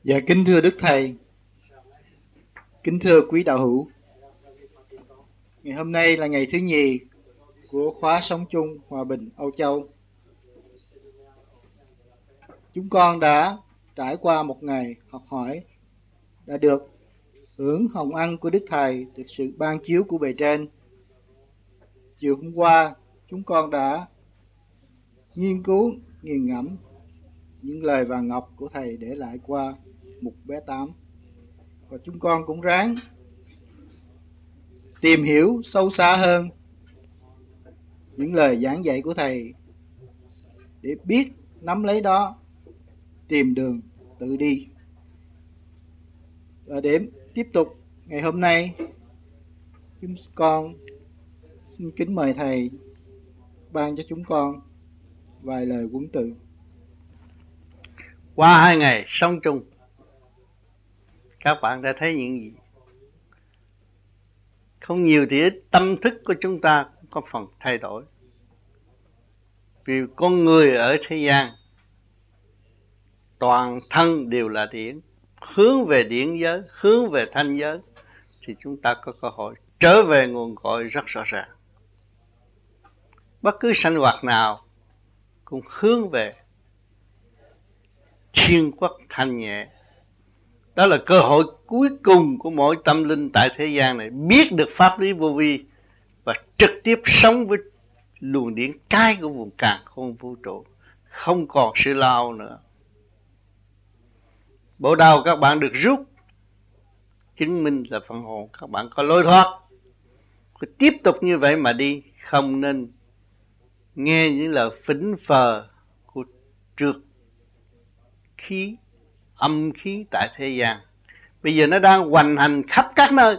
Dạ kính thưa Đức Thầy, kính thưa quý đạo hữu. Ngày hôm nay là ngày thứ nhì của khóa sống chung hòa bình Âu Châu. Chúng con đã trải qua một ngày học hỏi, đã được hưởng hồng ân của Đức Thầy, được sự ban chiếu của bề trên. Chiều hôm qua, chúng con đã nghiên cứu, nghiền ngẫm những lời vàng ngọc của Thầy để lại qua mục bé 8. Và chúng con cũng ráng tìm hiểu sâu xa hơn những lời giảng dạy của Thầy để biết, nắm lấy đó, tìm đường tự đi. Và để tiếp tục ngày hôm nay, chúng con xin kính mời Thầy ban cho chúng con vài lời huấn từ. Qua 2 ngày sống chung, các bạn đã thấy những gì? Không nhiều thì ít, tâm thức của chúng ta có phần thay đổi. Vì con người ở thế gian toàn thân đều là điển, hướng về điển giới, hướng về thanh giới, thì chúng ta có cơ hội trở về nguồn cội rất rõ ràng. Bất cứ sanh hoạt nào cũng hướng về thiên quốc thanh nhẹ. Đó là cơ hội cuối cùng của mỗi tâm linh tại thế gian này, biết được pháp lý vô vi và trực tiếp sống với luồng điển cái của vùng càn khôn vũ trụ, không còn sự lao nữa. Bộ đầu các bạn được rút, chứng minh là phần hồn các bạn có lối thoát. Cứ tiếp tục như vậy mà đi, không nên nghe những lời phỉnh phờ của trượt khí, âm khí tại thế gian. Bây giờ nó đang hoành hành khắp các nơi,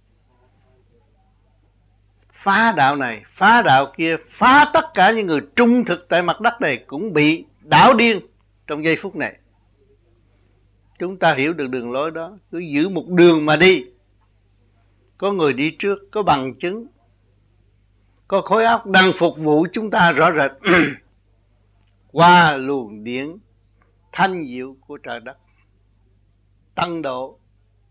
phá đạo này, phá đạo kia, phá tất cả những người trung thực tại mặt đất này cũng bị đảo điên trong giây phút này. Chúng ta hiểu được đường lối đó, cứ giữ một đường mà đi. Có người đi trước, có bằng chứng, có khối óc đang phục vụ chúng ta rõ rệt qua luồng điển thanh diệu của trời đất, tăng độ,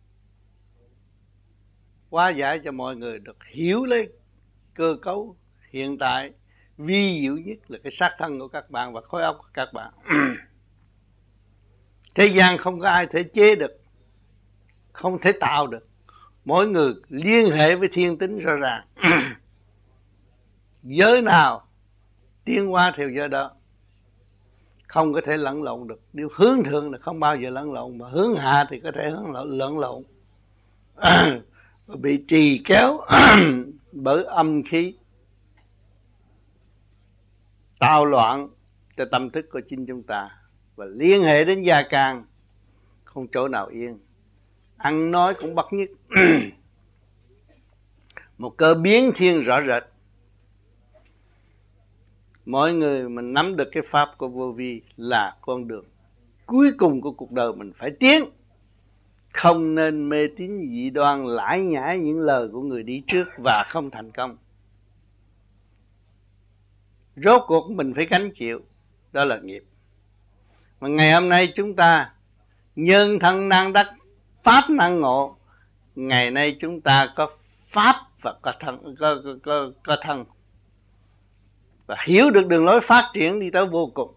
hóa giải cho mọi người được hiểu lấy cơ cấu hiện tại vi diệu nhất là cái xác thân của các bạn và khối óc của các bạn. Thế gian không có ai thể chế được, không thể tạo được. Mỗi người liên hệ với thiên tính rõ ràng. Giới nào tiến hóa theo giới đó, không có thể lẫn lộn được. Điều hướng thượng là không bao giờ lẫn lộn, mà hướng hạ thì có thể lẫn lộn. Bị trì kéo bởi âm khí, tạo loạn cho tâm thức của chính chúng ta và liên hệ đến gia can, không chỗ nào yên. Ăn nói cũng bất nhất. Một cơ biến thiên rõ rệt. Mỗi người mình nắm được cái pháp của vô vi là con đường cuối cùng của cuộc đời mình phải tiến. Không nên mê tín dị đoan, lải nhải những lời của người đi trước và không thành công. Rốt cuộc mình phải gánh chịu, đó là nghiệp. Mà ngày hôm nay chúng ta nhân thân năng đắc, pháp năng ngộ. Ngày nay chúng ta có pháp và có thân. Và hiểu được đường lối phát triển đi tới vô cùng,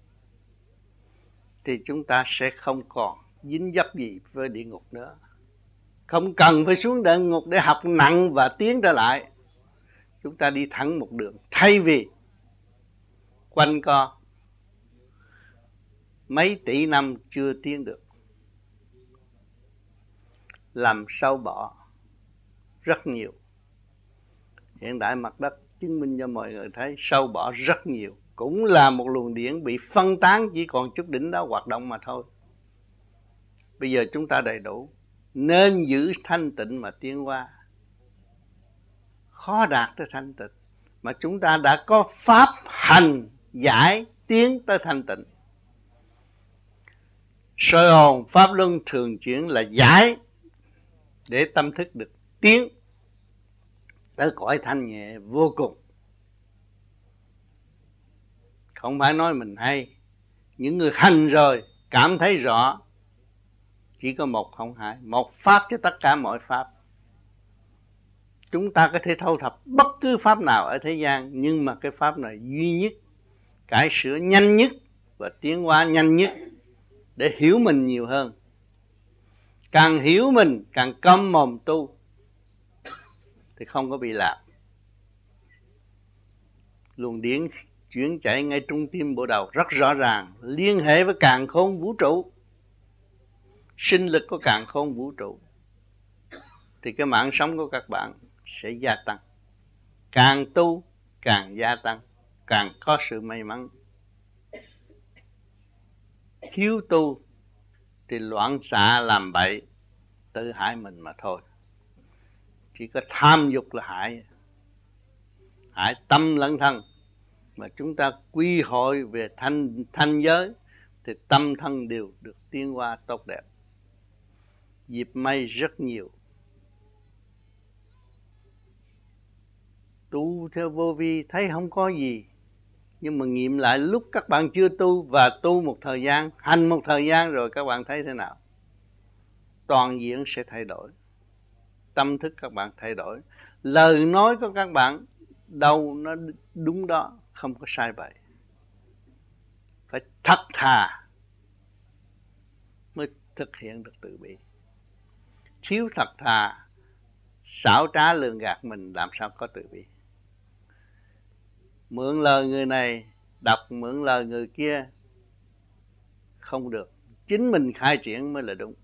thì chúng ta sẽ không còn dính dấp gì với địa ngục nữa. Không cần phải xuống địa ngục để học nặng và tiến trở lại. Chúng ta đi thẳng một đường, thay vì quanh co mấy tỷ năm chưa tiến được. Làm sâu bỏ rất nhiều. Hiện tại mặt đất chứng minh cho mọi người thấy sâu bỏ rất nhiều. Cũng là một luồng điển bị phân tán, chỉ còn chút đỉnh đó hoạt động mà thôi. Bây giờ chúng ta đầy đủ, nên giữ thanh tịnh mà tiến hóa. Khó đạt tới thanh tịnh, mà chúng ta đã có pháp hành giải tiến tới thanh tịnh. Soi hồn pháp luân thường chuyển là giải để tâm thức được tiến tới cõi thanh nhẹ vô cùng. Không phải nói mình hay, những người hành rồi cảm thấy rõ Chỉ có một không hai, một pháp cho tất cả mọi pháp. Chúng ta có thể thâu thập bất cứ pháp nào ở thế gian, nhưng mà cái pháp này duy nhất, cải sửa nhanh nhất và tiến hóa nhanh nhất để hiểu mình nhiều hơn. Càng hiểu mình, càng câm mồm tu thì không có bị lạc. Luồng điển chuyển chạy ngay trung tim bộ đầu rất rõ ràng, liên hệ với càn khôn vũ trụ, sinh lực của càn khôn vũ trụ, thì cái mạng sống của các bạn sẽ gia tăng. Càng tu càng gia tăng, càng có sự may mắn. Thiếu tu thì loạn xạ làm bậy, tự hại mình mà thôi. Chỉ có tham dục là hại tâm lẫn thân. Mà chúng ta quy hội về thanh giới thì tâm thân đều được tiến hóa tốt đẹp. Dịp may rất nhiều. Tu theo vô vi thấy không có gì, nhưng mà nghiệm lại lúc các bạn chưa tu và tu một thời gian, hành một thời gian rồi các bạn thấy thế nào? Toàn diện sẽ thay đổi. Tâm thức các bạn thay đổi. Lời nói của các bạn đâu nó đúng đó, không có sai bậy. Phải thật thà mới thực hiện được từ bi. Thiếu thật thà, xảo trá lường gạt mình, làm sao có từ bi. Mượn lời người này đọc, mượn lời người kia không được. Chính mình khai triển mới là đúng.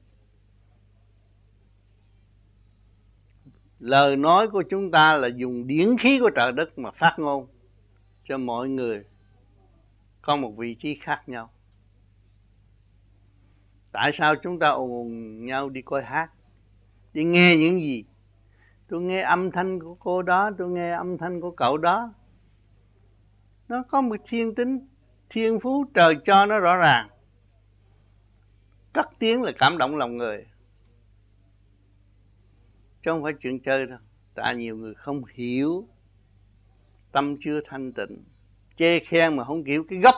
Lời nói của chúng ta là dùng điển khí của trời đất mà phát ngôn cho mọi người có một vị trí khác nhau. Tại sao chúng ta ồn nhau đi coi hát, đi nghe những gì? Tôi nghe âm thanh của cô đó, tôi nghe âm thanh của cậu đó. Nó có một thiên tính, thiên phú trời cho nó rõ ràng. Cất tiếng là cảm động lòng người, chứ không phải chuyện chơi đâu. Tại nhiều người không hiểu, tâm chưa thanh tịnh, chê khen mà không hiểu cái gốc.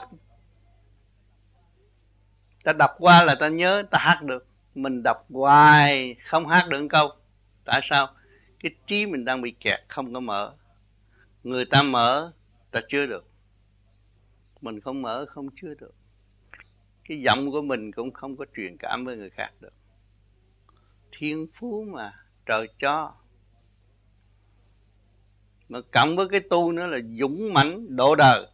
Ta đọc qua là ta nhớ, ta hát được. Mình đọc hoài không hát được câu. Tại sao? Cái trí mình đang bị kẹt, không có mở. Người ta mở, ta chưa được. Mình không mở, không chưa được. Cái giọng của mình cũng không có truyền cảm với người khác được. Thiên phú mà trời cho. Mà cộng với cái tu nữa là dũng mãnh độ đời.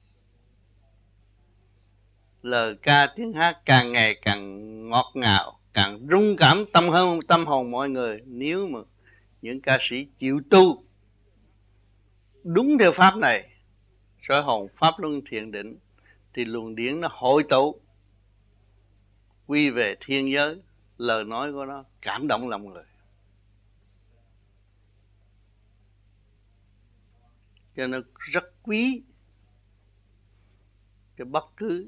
Lời ca tiếng hát càng ngày càng ngọt ngào, càng rung cảm tâm hồn mọi người. Nếu mà những ca sĩ chịu tu đúng theo pháp này, soi hồn pháp luân thiền định, thì luồng điển nó hội tụ quy về thiên giới. Lời nói của nó cảm động lòng người. Cho nên rất quý cái bất cứ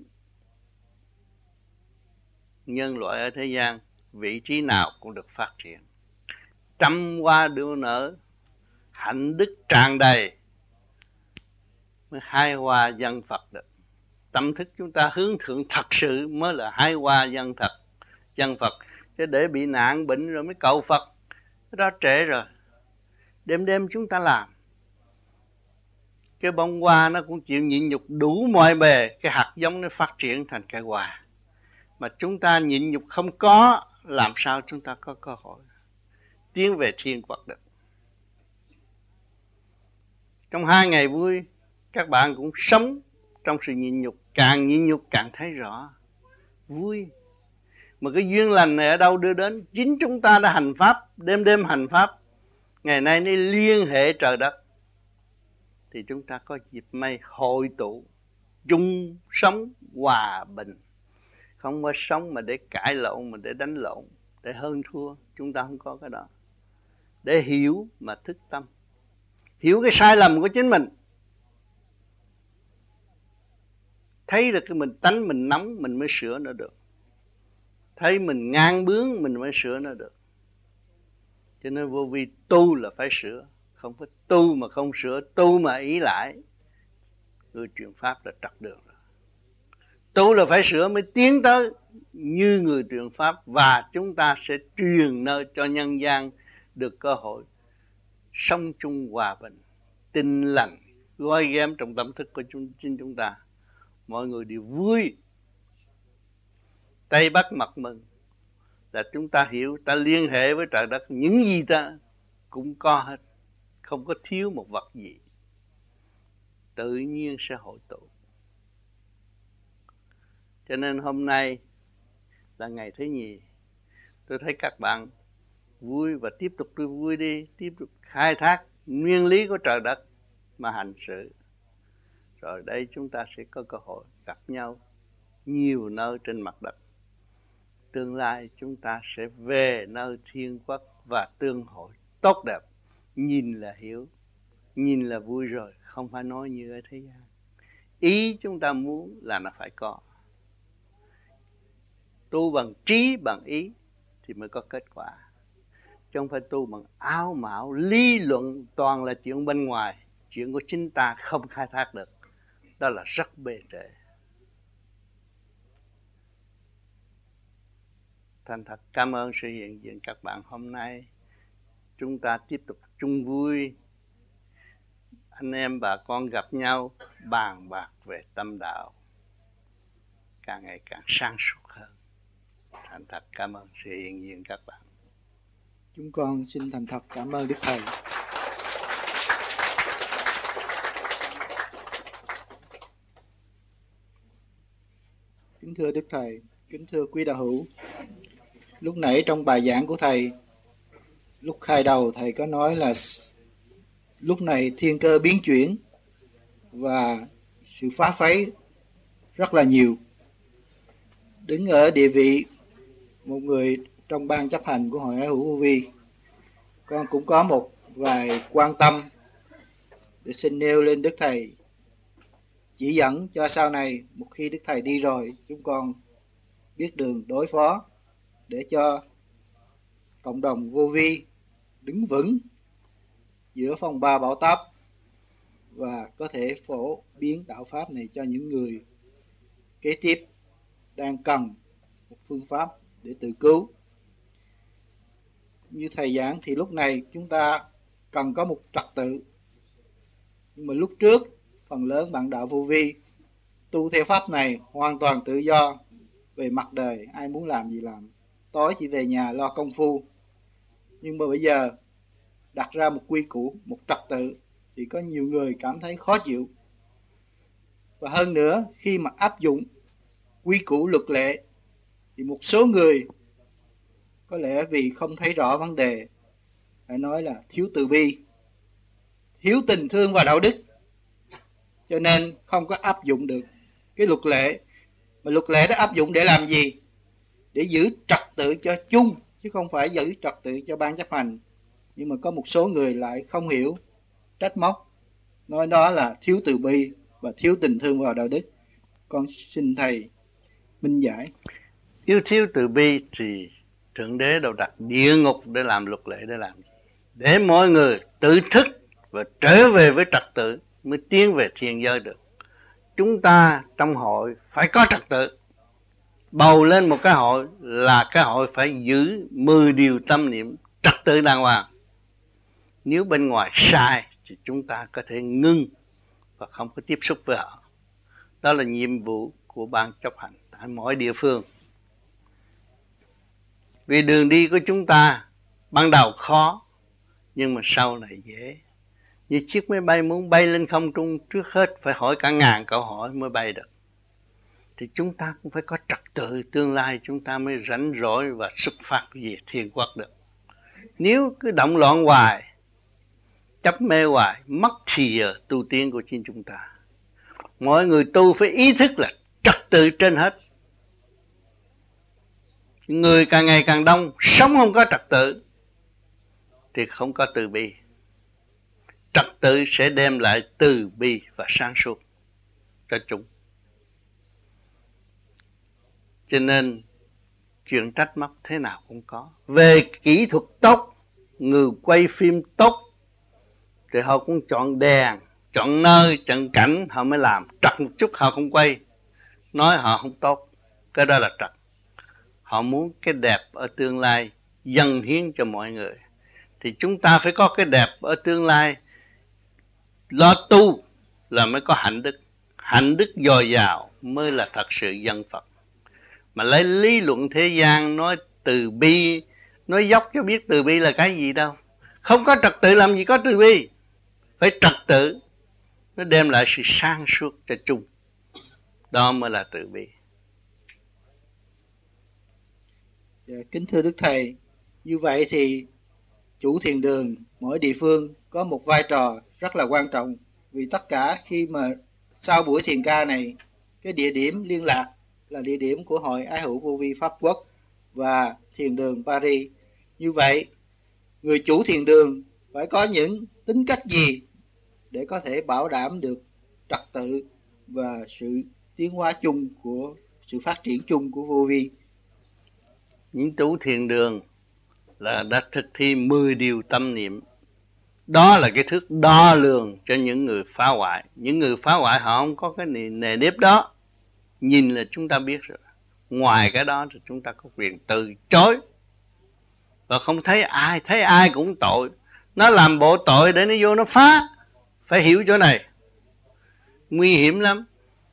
nhân loại ở thế gian, vị trí nào cũng được phát triển. Trăm hoa đua nở, hạnh đức tràn đầy, mới hai hoa dân Phật được. Tâm thức chúng ta hướng thượng thật sự mới là hai hoa dân Phật. Chứ để bị nạn bệnh rồi mới cầu Phật, cái đó trễ rồi. Đêm đêm chúng ta làm. Cái bông hoa nó cũng chịu nhịn nhục đủ mọi bề, cái hạt giống nó phát triển thành cây hoa. Mà chúng ta nhịn nhục không có, làm sao chúng ta có cơ hội tiến về thiên quốc được. Trong 2 ngày vui, các bạn cũng sống trong sự nhịn nhục. Càng nhịn nhục càng thấy rõ vui. Mà cái duyên lành này ở đâu đưa đến? Chính chúng ta đã hành pháp, đêm đêm hành pháp. Ngày nay nó liên hệ trời đất, thì chúng ta có dịp may hội tụ, chung sống hòa bình. Không có sống mà để cãi lộn, mà để đánh lộn, để hơn thua. Chúng ta không có cái đó. Để hiểu mà thức tâm, hiểu cái sai lầm của chính mình. Thấy được cái mình tánh mình nóng, mình mới sửa nó được. Thấy mình ngang bướng, mình mới sửa nó được. Cho nên vô vi tu là phải sửa. Không phải tu mà không sửa, tu mà ý lại, người truyền pháp là trật đường. Tu là phải sửa mới tiến tới như người truyền pháp, và chúng ta sẽ truyền nơi cho nhân gian được cơ hội sống chung hòa bình, tinh lành, gói ghém trong tâm thức của chính chúng ta. Mọi người đều vui, tay bắt mặt mừng, là chúng ta hiểu, ta liên hệ với trời đất, những gì ta cũng có hết, không có thiếu một vật gì, tự nhiên sẽ hội tụ. Cho nên hôm nay là ngày thứ nhì, tôi thấy các bạn vui và tiếp tục tôi vui đi, tiếp tục khai thác nguyên lý của trời đất mà hành sự. Rồi đây chúng ta sẽ có cơ hội gặp nhau nhiều nơi trên mặt đất. Tương lai chúng ta sẽ về nơi thiên quốc và tương hội tốt đẹp. Nhìn là hiểu, nhìn là vui rồi, không phải nói như ở thế gian. Ý chúng ta muốn là nó phải có. Tu bằng trí, bằng ý thì mới có kết quả. Chứ không phải tu bằng áo mạo, lý luận toàn là chuyện bên ngoài. Chuyện của chính ta không khai thác được. Đó là rất bề trễ. Thành thật cảm ơn sự hiện diện các bạn hôm nay. Chúng ta tiếp tục chung vui. Anh em bà con gặp nhau bàn bạc về tâm đạo, càng ngày càng sáng suốt hơn. Thành thật cảm ơn sự hiện diện các bạn. Chúng con xin thành thật cảm ơn Đức Thầy. Kính thưa Đức Thầy, kính thưa quý đạo hữu, lúc nãy trong bài giảng của Thầy, lúc khai đầu Thầy có nói là lúc này thiên cơ biến chuyển và sự phá phái rất là nhiều. Đứng ở địa vị một người trong ban chấp hành của Hội Ái Hữu Vô Vi, con cũng có một vài quan tâm để xin nêu lên Đức Thầy chỉ dẫn cho sau này, một khi Đức Thầy đi rồi, chúng con biết đường đối phó để cho cộng đồng vô vi đứng vững giữa phong ba bão táp và có thể phổ biến đạo pháp này cho những người kế tiếp đang cần một phương pháp để tự cứu. Như Thầy giảng thì lúc này chúng ta cần có một trật tự. Nhưng mà lúc trước, phần lớn bạn đạo vô vi tu theo pháp này hoàn toàn tự do về mặt đời, ai muốn làm gì làm, tối chỉ về nhà lo công phu. Nhưng mà bây giờ đặt ra một quy củ, một trật tự thì có nhiều người cảm thấy khó chịu. Và hơn nữa, khi mà áp dụng quy củ luật lệ thì một số người có lẽ vì không thấy rõ vấn đề, phải nói là thiếu từ bi, thiếu tình thương và đạo đức, cho nên không có áp dụng được cái luật lệ. Mà luật lệ đó áp dụng để làm gì? Để giữ trật tự cho chung, chứ không phải giữ trật tự cho ban chấp hành. Nhưng mà có một số người lại không hiểu, trách móc, nói đó là thiếu từ bi và thiếu tình thương vào đạo đức. Con xin Thầy minh giải. Thiếu từ bi thì Thượng Đế đâu đặt địa ngục để làm luật lệ để làm gì? Để mọi người tự thức và trở về với trật tự mới tiến về thiên giới được. Chúng ta trong hội phải có trật tự. Bầu lên một cái hội là cái hội phải giữ 10 điều tâm niệm trật tự đàng hoàng. Nếu bên ngoài sai thì chúng ta có thể ngưng và không có tiếp xúc với họ. Đó là nhiệm vụ của ban chấp hành tại mỗi địa phương. Vì đường đi của chúng ta ban đầu khó, nhưng mà sau này dễ. Như chiếc máy bay muốn bay lên không trung, trước hết phải hỏi cả ngàn câu hỏi mới bay được. Thì chúng ta cũng phải có trật tự, tương lai chúng ta mới rảnh rỗi và xuất phát về thiên quốc được. Nếu cứ động loạn hoài, chấp mê hoài, mất thì giờ tu tiên của chính chúng ta. Mọi người tu phải ý thức là trật tự trên hết. Người càng ngày càng đông, sống không có trật tự thì không có từ bi. Trật tự sẽ đem lại từ bi và sáng suốt cho chúng. Cho nên chuyện trách móc thế nào cũng có. Về kỹ thuật tốt, người quay phim tốt thì họ cũng chọn đèn, chọn nơi, chọn cảnh họ mới làm. Trật một chút họ không quay, nói họ không tốt. Cái đó là trật. họ muốn cái đẹp ở tương lai dâng hiến cho mọi người. Thì chúng ta phải có cái đẹp ở tương lai, lo tu là mới có hạnh đức. Hạnh đức dồi dào mới là thật sự dân Phật. Mà lấy lý luận thế gian nói từ bi, nói dốc cho biết từ bi là cái gì đâu. Không có trật tự làm gì có từ bi. Phải trật tự, nó đem lại sự sáng suốt cho chung. Đó mới là từ bi. Kính thưa Đức Thầy, như vậy thì chủ thiền đường mỗi địa phương có một vai trò rất là quan trọng. Vì tất cả khi mà sau buổi thiền ca này, cái địa điểm liên lạc là địa điểm của Hội Ái Hữu Vô Vi Pháp Quốc và thiền đường Paris. Như vậy, người chủ thiền đường phải có những tính cách gì để có thể bảo đảm được trật tự và sự tiến hóa chung của sự phát triển chung của vô vi? Những chủ thiền đường là đã thực thi 10 điều tâm niệm. Đó là cái thước đo lường cho những người phá hoại. Những người phá hoại họ không có cái nề nếp đó. Nhìn là chúng ta biết rồi. Ngoài cái đó thì chúng ta có quyền từ chối. Và không thấy ai cũng tội. Nó làm bộ tội để nó vô nó phá. Phải hiểu chỗ này. Nguy hiểm lắm.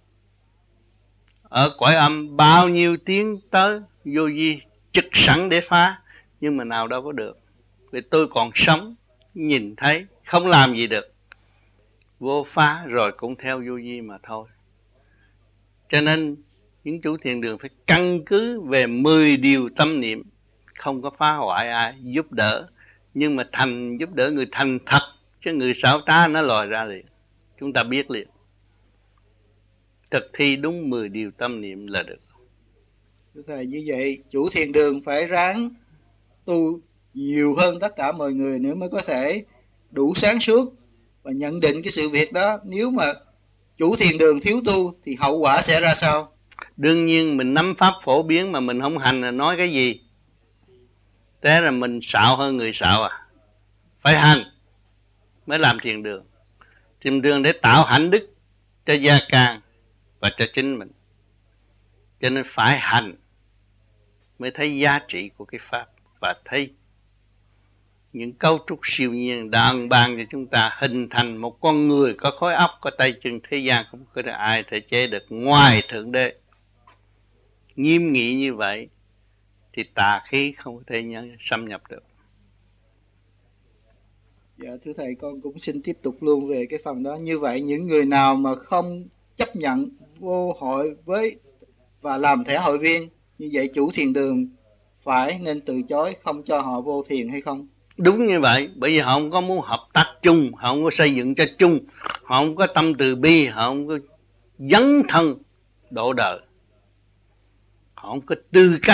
Ở cõi âm bao nhiêu tiếng tới vô vi trực sẵn để phá. Nhưng mà nào đâu có được. Vì tôi còn sống, nhìn thấy, không làm gì được. Vô phá rồi cũng theo vô vi mà thôi. Cho nên những chủ thiền đường phải căn cứ về 10 điều tâm niệm. Không có phá hoại ai, giúp đỡ. Nhưng mà giúp đỡ người thành thật. Chứ người xảo trá nó lòi ra liền. Chúng ta biết liền. Thực thi đúng 10 điều tâm niệm là được. Thưa Thầy, như vậy chủ thiền đường phải ráng tu nhiều hơn tất cả mọi người nữa mới có thể đủ sáng suốt và nhận định cái sự việc đó. Nếu mà chủ thiền đường thiếu tu thì hậu quả sẽ ra sao? Đương nhiên mình nắm pháp phổ biến mà mình không hành là nói cái gì? Thế là mình xạo hơn người xạo à? Phải hành mới làm thiền đường. Thiền đường để tạo hạnh đức cho gia can và cho chính mình. Cho nên phải hành mới thấy giá trị của cái pháp và thấy những cấu trúc siêu nhiên đang ban cho chúng ta hình thành một con người có khối óc, có tay chân. Thế gian không có ai thể chế được ngoài Thượng Đế. Nghiêm nghị như vậy thì tà khí không có thể xâm nhập được. Dạ thưa Thầy, con cũng xin tiếp tục luôn về cái phần đó. Như vậy những người nào mà không chấp nhận vô hội với và làm thẻ hội viên, như vậy chủ thiền đường phải nên từ chối không cho họ vô thiền hay không? Đúng như vậy, bởi vì họ không có muốn hợp tác chung, họ không có xây dựng cho chung, họ không có tâm từ bi, họ không có dấn thân độ đời, họ không có tư cách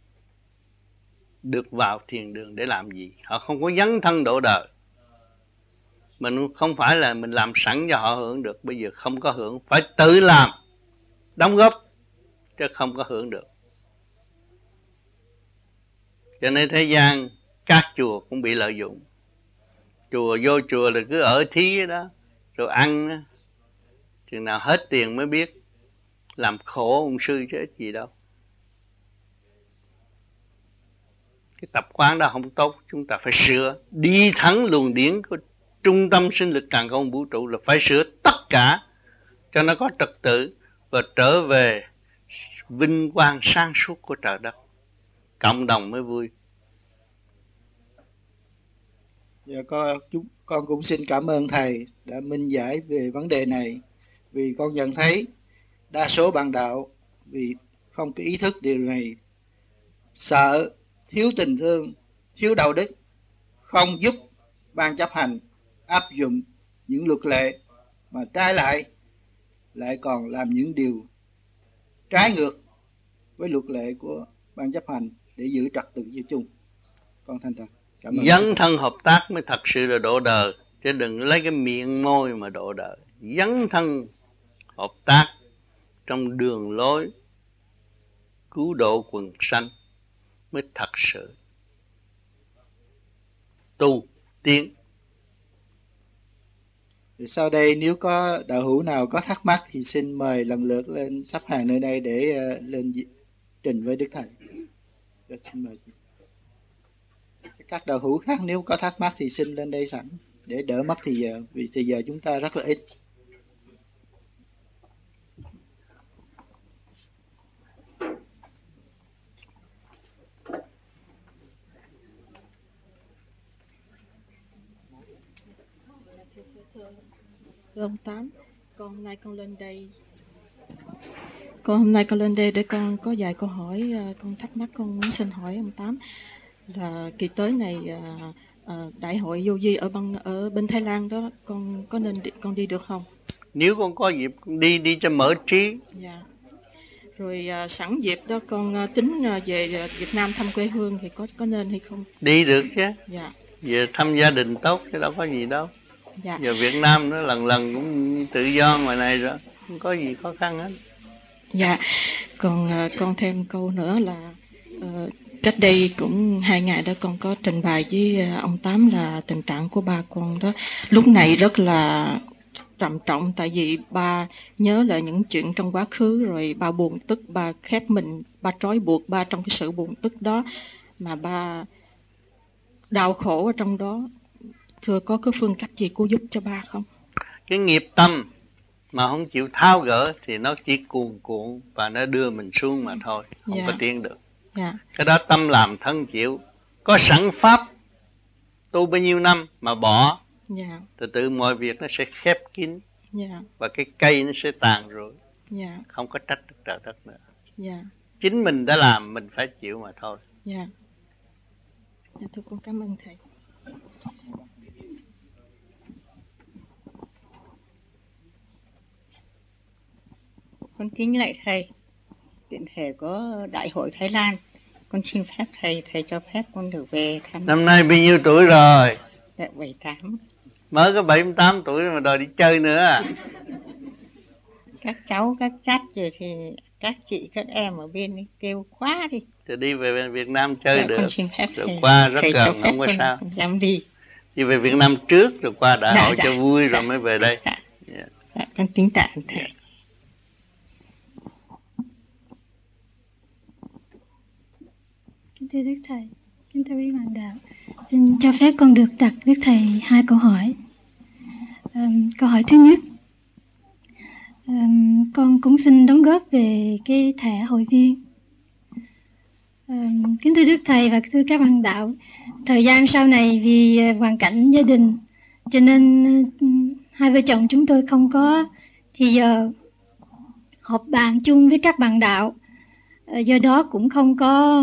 được vào thiền đường để làm gì, họ không có dấn thân độ đời. Mình không phải là mình làm sẵn cho họ hưởng được, bây giờ không có hưởng, phải tự làm, đóng góp, chứ không có hưởng được. Cho nên thế gian các chùa cũng bị lợi dụng. Chùa vô chùa là cứ ở thí đó, rồi ăn đó. Chừng nào hết tiền mới biết, làm khổ ông sư chứ ít gì đâu. Cái tập quán đó không tốt, chúng ta phải sửa. Đi thẳng luồng điển của trung tâm sinh lực càn khôn vũ trụ là phải sửa tất cả cho nó có trật tự và trở về vinh quang sáng suốt của trời đất. Cộng đồng mới vui. Dạ, con cũng xin cảm ơn Thầy đã minh giải về vấn đề này. Vì con nhận thấy đa số bạn đạo vì không có ý thức điều này, sợ, thiếu tình thương, thiếu đạo đức, không giúp ban chấp hành áp dụng những luật lệ, mà trái lại còn làm những điều trái ngược với luật lệ của ban chấp hành để giữ trật tự như chung. Con thành thật cảm ơn. Dấn thân hợp tác mới thật sự là độ đời, chứ đừng lấy cái miệng môi mà độ đời. Dấn thân hợp tác trong đường lối cứu độ quần sanh mới thật sự tu tiến. Sau đây nếu có đạo hữu nào có thắc mắc thì xin mời lần lượt lên sắp hàng nơi đây để lên trình với Đức Thầy. Dạ, xin mời chị. Các đạo hữu khác nếu có thắc mắc thì xin lên đây sẵn để đỡ mất thì giờ, vì thì giờ chúng ta rất là ít. Thưa ông Tám, hôm nay con lên đây để con có vài câu hỏi, con thắc mắc, con muốn xin hỏi ông Tám là kỳ tới này đại hội vô vi ở bên Thái Lan đó, con có nên con đi được không? Nếu con có dịp con đi cho mở trí. Dạ. Rồi sẵn dịp đó con tính về Việt Nam thăm quê hương thì có nên hay không? Đi được chứ. Dạ. Về thăm gia đình tốt chứ đâu có gì đâu. Dạ. Giờ Việt Nam nó lần cũng tự do ngoài này rồi, không có gì khó khăn hết. Dạ. Còn con thêm câu nữa là cách đây cũng 2 ngày đó con có trình bày với ông Tám là tình trạng của ba con đó lúc này rất là trầm trọng, tại vì ba nhớ lại những chuyện trong quá khứ, rồi ba buồn tức, ba khép mình, ba trói buộc ba trong cái sự buồn tức đó, mà ba đau khổ ở trong đó. Thưa có cái phương cách gì cô giúp cho ba không? Cái nghiệp tâm mà không chịu tháo gỡ thì nó chỉ cuồn cuộn và nó đưa mình xuống mà thôi, không có tiến được. Cái đó tâm làm thân chịu. Có sẵn pháp tu bao nhiêu năm mà bỏ, từ từ mọi việc nó sẽ khép kín, và cái cây nó sẽ tàn rồi, không có trách được trời đất nữa. Chính mình đã làm, mình phải chịu mà thôi. Thưa con cảm ơn thầy. Con kính lạy thầy, tiện thể có đại hội Thái Lan, con xin phép thầy cho phép con được về thăm. Năm nay bao nhiêu tuổi rồi? Dạ 78. Mới có 78 tuổi mà đòi đi chơi nữa à? Các cháu, các chát rồi thì các chị, các em ở bên ấy kêu quá đi. Thì đi về Việt Nam chơi được. Con xin phép rồi thầy, qua rất thầy gần, không có sao. Con dám đi. Đi về Việt Nam trước rồi qua đại hội cho vui rồi mới về đây. Con kính tạ thầy. Kính thưa Đức Thầy, kính thưa quý bạn đạo, xin cho phép con được đặt Đức Thầy 2 câu hỏi. Câu hỏi thứ nhất, con cũng xin đóng góp về cái thẻ hội viên. Kính thưa Đức Thầy và thưa các bạn đạo, thời gian sau này vì hoàn cảnh gia đình cho nên hai vợ chồng chúng tôi không có thì giờ họp bàn chung với các bạn đạo. Do đó cũng không có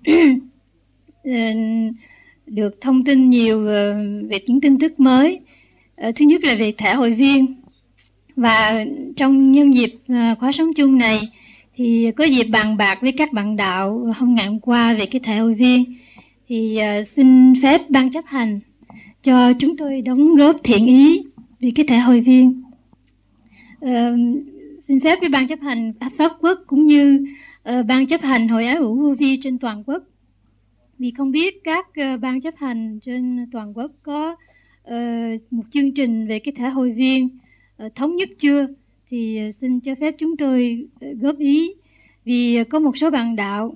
được thông tin nhiều về những tin tức mới. Thứ nhất là về thẻ hội viên. Và trong nhân dịp khóa sống chung này thì có dịp bàn bạc với các bạn đạo hôm ngày hôm qua về cái thẻ hội viên. Thì xin phép ban chấp hành cho chúng tôi đóng góp thiện ý về cái thẻ hội viên. Xin phép với ban chấp hành Pháp Quốc cũng như ban chấp hành Hội Ái Hữu Vô Vi trên toàn quốc. Vì không biết các ban chấp hành trên toàn quốc có một chương trình về cái thẻ hội viên thống nhất chưa, thì xin cho phép chúng tôi góp ý. Vì có một số bạn đạo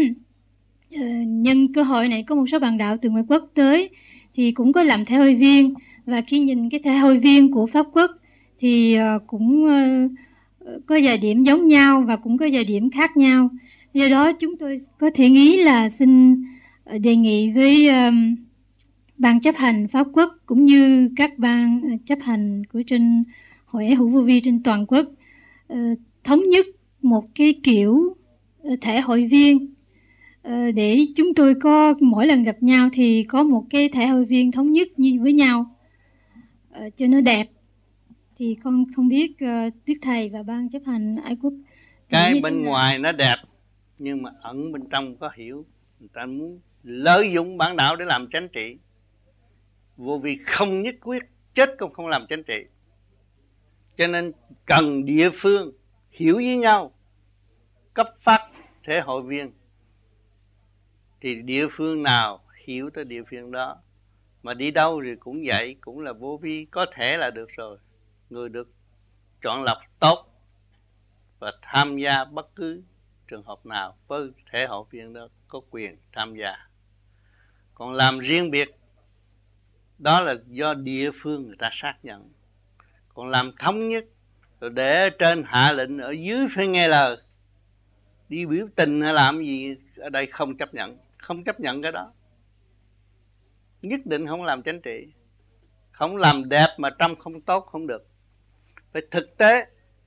nhân cơ hội này có một số bạn đạo từ ngoại quốc tới thì cũng có làm thẻ hội viên, và khi nhìn cái thẻ hội viên của Pháp Quốc thì cũng có vài điểm giống nhau và cũng có vài điểm khác nhau. Do đó chúng tôi có thiện ý là xin đề nghị với ban chấp hành Pháp Quốc cũng như các ban chấp hành của trên Hội Ái Hữu Vô Vi trên toàn quốc thống nhất một cái kiểu thẻ hội viên, để chúng tôi có mỗi lần gặp nhau thì có một cái thẻ hội viên thống nhất như với nhau cho nó đẹp. Thì con không biết Đức Thầy và ban chấp hành Ái Quốc cái bên ngoài nó đẹp nhưng mà ẩn bên trong có hiểu. Người ta muốn lợi dụng bản đạo để làm chánh trị. Vô vi không nhất quyết, chết cũng không làm chánh trị. Cho nên cần địa phương hiểu với nhau, cấp phát thể hội viên, thì địa phương nào hiểu tới địa phương đó. Mà đi đâu thì cũng vậy, cũng là vô vi, có thể là được rồi. Người được chọn lọc tốt và tham gia bất cứ trường hợp nào với thể hội viên đó có quyền tham gia. Còn làm riêng biệt đó là do địa phương người ta xác nhận. Còn làm thống nhất rồi để trên hạ lệnh, ở dưới phải nghe lời, đi biểu tình hay làm gì ở đây không chấp nhận. Không chấp nhận cái đó. Nhất định không làm chính trị. Không làm đẹp mà trong không tốt không được. Phải thực tế.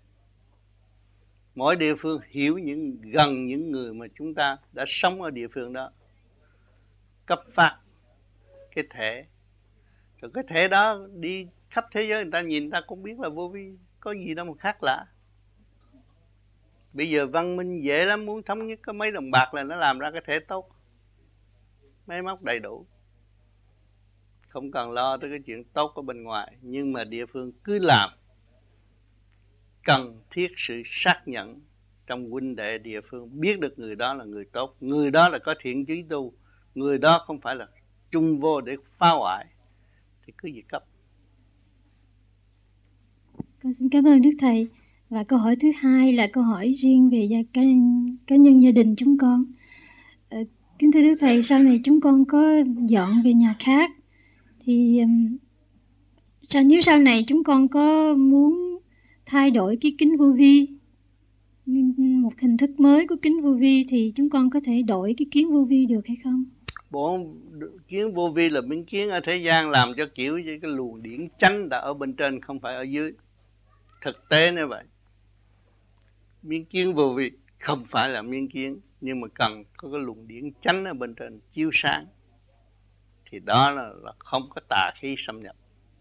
Mỗi địa phương hiểu gần những người mà chúng ta đã sống ở địa phương đó, cấp phát cái thể. Rồi cái thể đó đi khắp thế giới, người ta nhìn ta cũng biết là vô vi, có gì đâu mà khác lạ. Bây giờ văn minh dễ lắm, muốn thống nhất có mấy đồng bạc là nó làm ra cái thể tốt, máy móc đầy đủ, không cần lo tới cái chuyện tốt ở bên ngoài. Nhưng mà địa phương cứ làm, cần thiết sự xác nhận trong huynh đệ địa phương, biết được người đó là người tốt, người đó là có thiện chí tu, người đó không phải là chung vô để phá hoại, thì cứ việc cấp. Con xin cảm ơn Đức Thầy. Và câu hỏi thứ hai là câu hỏi riêng về cá nhân gia đình chúng con. Kính thưa Đức Thầy, sau này chúng con có dọn về nhà khác, thì nếu sau này chúng con có muốn thay đổi cái kính vô vi, một hình thức mới của kính vô vi, thì chúng con có thể đổi cái kiến vô vi được hay không? Bộ kiến vô vi là miếng kiến ở thế gian làm cho kiểu như cái luồng điển chánh đã ở bên trên, không phải ở dưới. Thực tế như vậy. Miếng kiến vô vi không phải là miếng kiến, nhưng mà cần có cái luồng điển chánh ở bên trên chiếu sáng, thì đó là không có tà khí xâm nhập.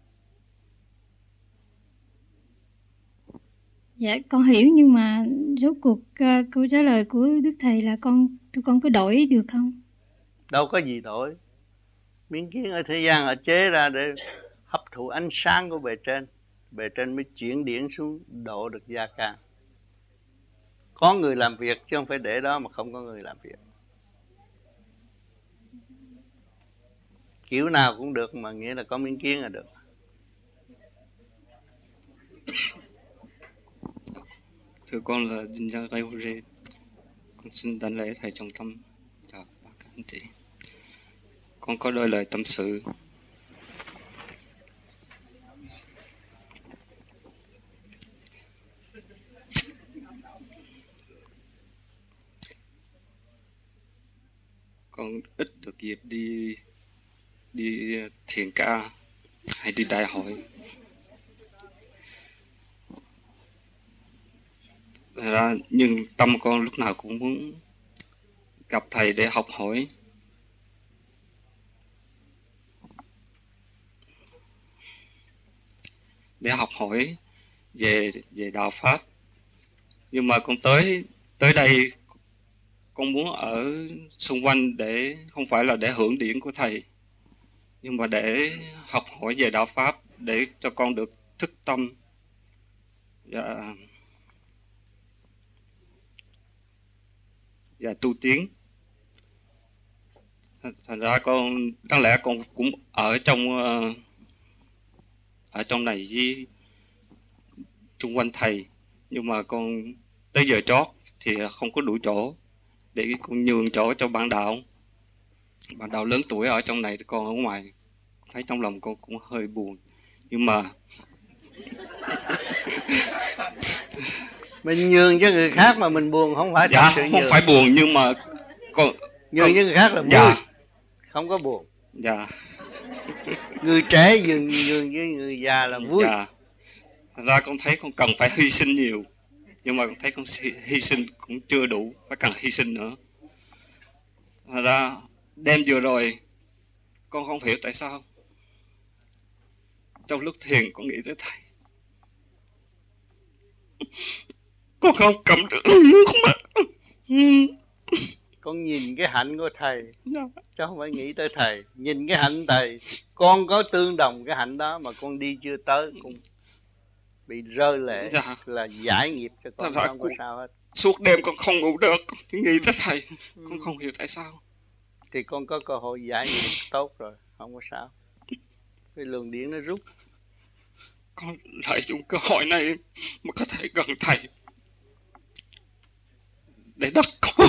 Dạ con hiểu, nhưng mà rốt cuộc câu trả lời của Đức Thầy là tụi con có đổi được không? Đâu có gì đổi. Miếng kiến ở thế gian họ chế ra để hấp thụ ánh sáng của bề trên. Bề trên mới chuyển điển xuống độ được gia can. Có người làm việc chứ không phải để đó mà không có người làm việc. Kiểu nào cũng được, mà nghĩa là có miếng kiến là được. Thưa con là Đinh Gia Rai Hồ Rê. Con xin đảnh lễ Thầy trong tâm. Chào các anh chị. Con có đôi lời tâm sự. Con ít được dịp đi thiền ca hay đi đại hội. Nhưng tâm con lúc nào cũng muốn gặp Thầy để học hỏi. Để học hỏi về đạo Pháp. Nhưng mà con tới đây con muốn ở xung quanh, để không phải là để hưởng điển của Thầy, nhưng mà để học hỏi về đạo Pháp, để cho con được thức tâm và tu tiến. Thành ra con đáng lẽ con cũng ở trong này với xung quanh Thầy, nhưng mà con tới giờ chót thì không có đủ chỗ để con nhường chỗ cho bạn đạo lớn tuổi ở trong này, con ở ngoài. Thấy trong lòng con cũng hơi buồn, nhưng mà mình nhường cho người khác mà mình buồn, không phải dạ, thật sự không nhường. phải buồn, nhưng mà nhường cho người khác là vui, dạ, không có buồn. Dạ. Người trẻ nhường với người già là vui. Dạ. Thành ra con thấy con cần phải hy sinh nhiều, nhưng mà con thấy con hy sinh cũng chưa đủ, phải cần hy sinh nữa. Thành ra đêm vừa rồi con không hiểu tại sao trong lúc thiền con nghĩ tới Thầy. Con không cầm được nước mắt. Con nhìn cái hạnh của Thầy, chứ không phải nghĩ tới Thầy. Nhìn cái hạnh Thầy, con có tương đồng cái hạnh đó mà con đi chưa tới, con bị rơi lệ, là giải nghiệp cho con, không có sao hết. Suốt đêm con không ngủ được, con chỉ nghĩ tới Thầy. Con không hiểu tại sao. Thì con có cơ hội giải nghiệp tốt rồi, không có sao. Cái luồng điển nó rút. Con lợi dụng cơ hội này mà có thể gần Thầy, để đất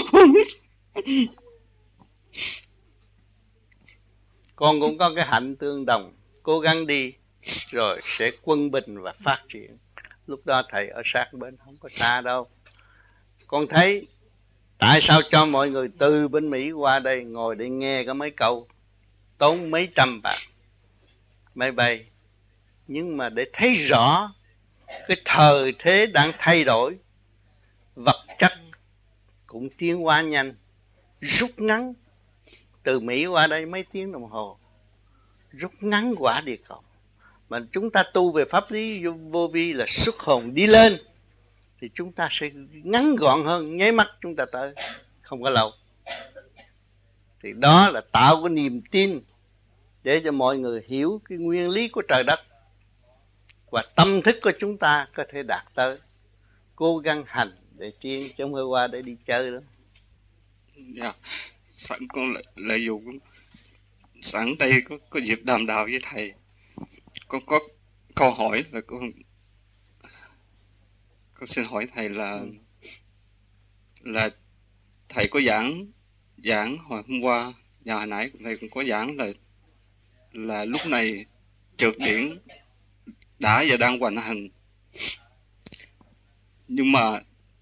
con cũng có cái hạnh tương đồng, cố gắng đi rồi sẽ quân bình và phát triển. Lúc đó thầy ở sát bên, không có xa đâu. Con thấy tại sao cho mọi người từ bên Mỹ qua đây ngồi để nghe có mấy câu, tốn mấy trăm bạc máy bay, nhưng mà để thấy rõ cái thời thế đang thay đổi, vật chất cũng tiến hóa nhanh, rút ngắn từ Mỹ qua đây mấy tiếng đồng hồ, rút ngắn quả địa cầu. Mà chúng ta tu về pháp lý vô vi là xuất hồn đi lên, thì chúng ta sẽ ngắn gọn hơn, nháy mắt chúng ta tới, không có lâu. Thì đó là tạo cái niềm tin để cho mọi người hiểu cái nguyên lý của trời đất, và tâm thức của chúng ta có thể đạt tới. Cố gắng hành để tiến, chứ không phải qua để đi chơi đó. Dạ. Sẵn con lợi dụng sẵn đây có dịp đàm đạo với thầy, con có câu hỏi là con xin hỏi thầy là thầy có giảng hồi hôm qua và hồi nãy thầy cũng có giảng là lúc này trượt điển đã và đang hoành hành, nhưng mà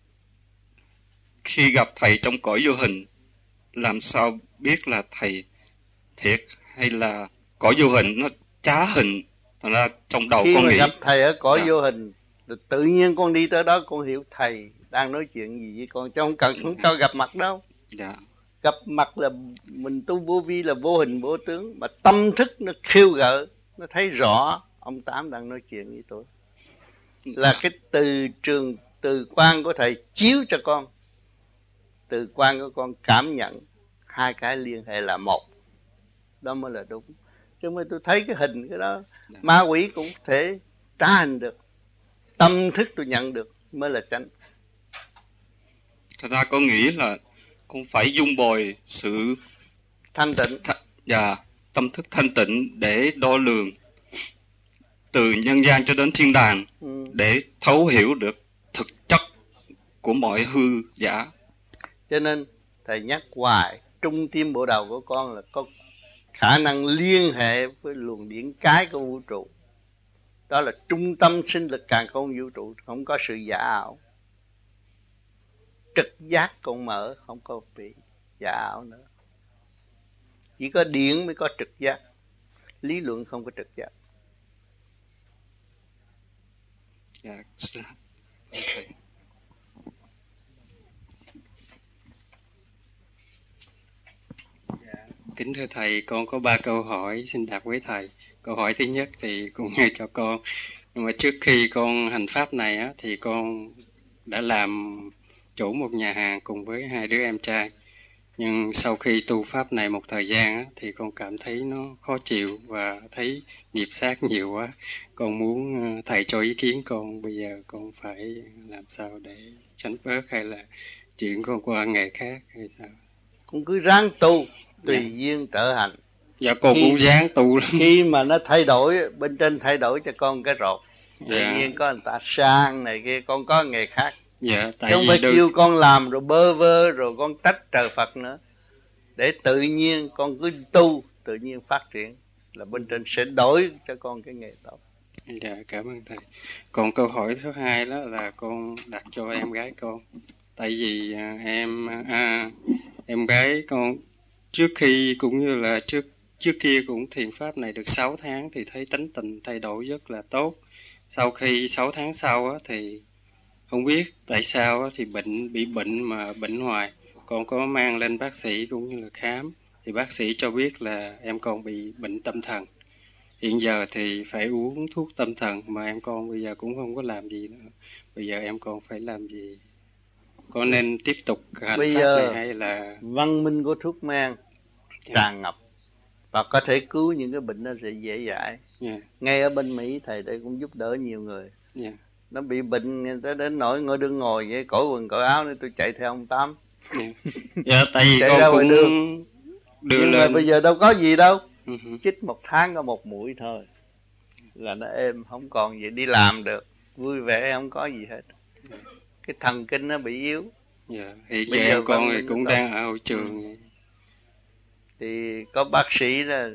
khi gặp thầy trong cõi vô hình, làm sao biết là thầy thiệt hay là cõi vô hình nó trá hình? Thành ra trong đầu khi con mà nghĩ gặp thầy ở cõi vô hình, tự nhiên con đi tới đó con hiểu thầy đang nói chuyện gì với con, chứ không cần không cho gặp mặt đâu. Dạ. Gặp mặt là mình tu vô vi là vô hình vô tướng, mà tâm thức nó khiêu gợi, nó thấy rõ ông Tám đang nói chuyện với tôi. Là cái từ quan của thầy chiếu cho con, từ quan của con cảm nhận, hai cái liên hệ là một, đó mới là đúng. Chứ mà tôi thấy cái hình cái đó ma quỷ cũng thể trả hình được, tâm thức tôi nhận được mới là chánh. Thật ra con nghĩ là con phải dung bồi sự thanh tịnh và tâm thức thanh tịnh để đo lường từ nhân gian cho đến thiên đàng, để thấu hiểu được thực chất của mọi hư giả. Cho nên thầy nhắc hoài, trung tim bộ đầu của con là có khả năng liên hệ với luồng điển cái của vũ trụ. Đó là trung tâm sinh lực càn khôn vũ trụ, không có sự giả ảo. Trực giác con mở, không có bị giả ảo nữa. Chỉ có điển mới có trực giác, lý luận không có trực giác. Dạ. Kính thưa thầy, con có 3 câu hỏi xin đặt với thầy. Câu hỏi thứ nhất thì cũng nghe cho con. Nhưng mà trước khi con hành pháp này á, thì con đã làm chủ một nhà hàng cùng với 2 đứa em trai. Nhưng sau khi tu pháp này một thời gian á, thì con cảm thấy nó khó chịu và thấy nghiệp sát nhiều quá. Con muốn thầy cho ý kiến con, bây giờ con phải làm sao để tránh bớt, hay là chuyển con qua nghề khác hay sao? Con cứ ráng tu, tùy duyên trở hành. Dạ con cũng ráng tu. Khi mà nó thay đổi, bên trên thay đổi cho con cái rột, tự nhiên có người ta sang này kia, con có nghề khác. Dạ, tại không phải kêu con làm rồi bơ vơ rồi con trách trời Phật nữa. Để tự nhiên con cứ tu, tự nhiên phát triển, là bên trên sẽ đổi cho con cái nghề tốt. Dạ, cảm ơn thầy. Còn câu hỏi thứ hai đó là con đặt cho em gái con. Tại vì em gái con trước khi cũng như là trước kia cũng thiền pháp này được 6 tháng thì thấy tánh tình thay đổi rất là tốt. Sau khi 6 tháng sau á, thì không biết tại sao á, thì bị bệnh mà bệnh hoài. Con có mang lên bác sĩ cũng như là khám, thì bác sĩ cho biết là em con bị bệnh tâm thần. Hiện giờ thì phải uống thuốc tâm thần, mà em con bây giờ cũng không có làm gì nữa. Bây giờ em con phải làm gì? Con nên tiếp tục hành bây pháp giờ này hay là văn minh của thuốc men tràn ngập và có thể cứu những cái bệnh nó sẽ dễ dãi. Ngay ở bên Mỹ thầy đây cũng giúp đỡ nhiều người. Nó bị bệnh người ta đến nỗi đừng ngồi vậy, cởi quần cởi áo nên tôi chạy theo ông Tám. Dạ, tại vì chạy con ra cũng đưa nhưng lên. Mà bây giờ đâu có gì đâu, chích 1 tháng có 1 mũi thôi là nó êm, không còn gì, đi làm được vui vẻ, không có gì hết. Cái thần kinh nó bị yếu, Dạ, hiện Bây giờ giờ em con văn thì minh cũng nó đang ở hội trường. Thì có bác sĩ là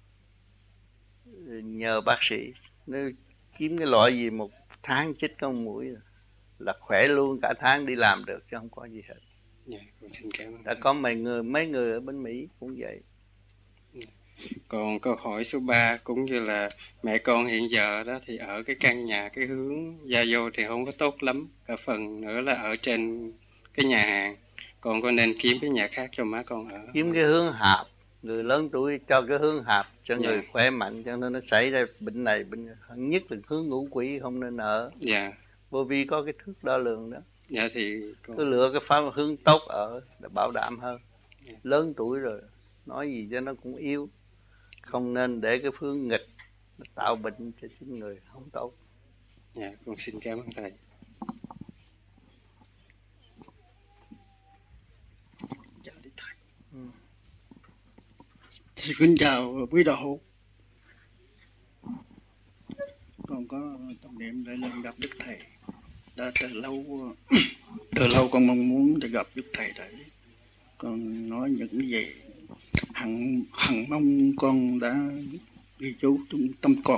nhờ bác sĩ nó kiếm cái loại gì một tháng chích con mũi là khỏe luôn, cả tháng đi làm được chứ không có gì hết. Dạ, con xin cảm ơn. Đã có mấy người ở bên Mỹ cũng vậy. Còn câu hỏi số 3 cũng như là mẹ con hiện giờ đó thì ở cái căn nhà cái hướng ra vô thì không có tốt lắm, cả phần nữa là ở trên cái nhà hàng, con có nên kiếm cái nhà khác cho má con ở? Kiếm cái hướng hạp, người lớn tuổi cho cái hướng hạp cho Dạ. người khỏe mạnh, cho nên nó xảy ra bệnh này bệnh nhất là hướng ngũ quỷ không nên ở. Dạ. Vô vi có cái thước đo lường đó. Dạ thì con... cứ lựa cái pháp hướng tốt ở để bảo đảm hơn. Dạ. Lớn tuổi rồi nói gì cho nó cũng yếu, không nên để cái phương nghịch tạo bệnh cho chính người không tốt. Dạ, con xin cảm ơn thầy. Chào Đức Thầy. Xin chào quý đạo hữu. Con có tâm niệm để lên gặp Đức Thầy. Đã từ lâu con mong muốn để gặp Đức Thầy để con nói những gì hằng mong con đã ghi chú trong tâm con.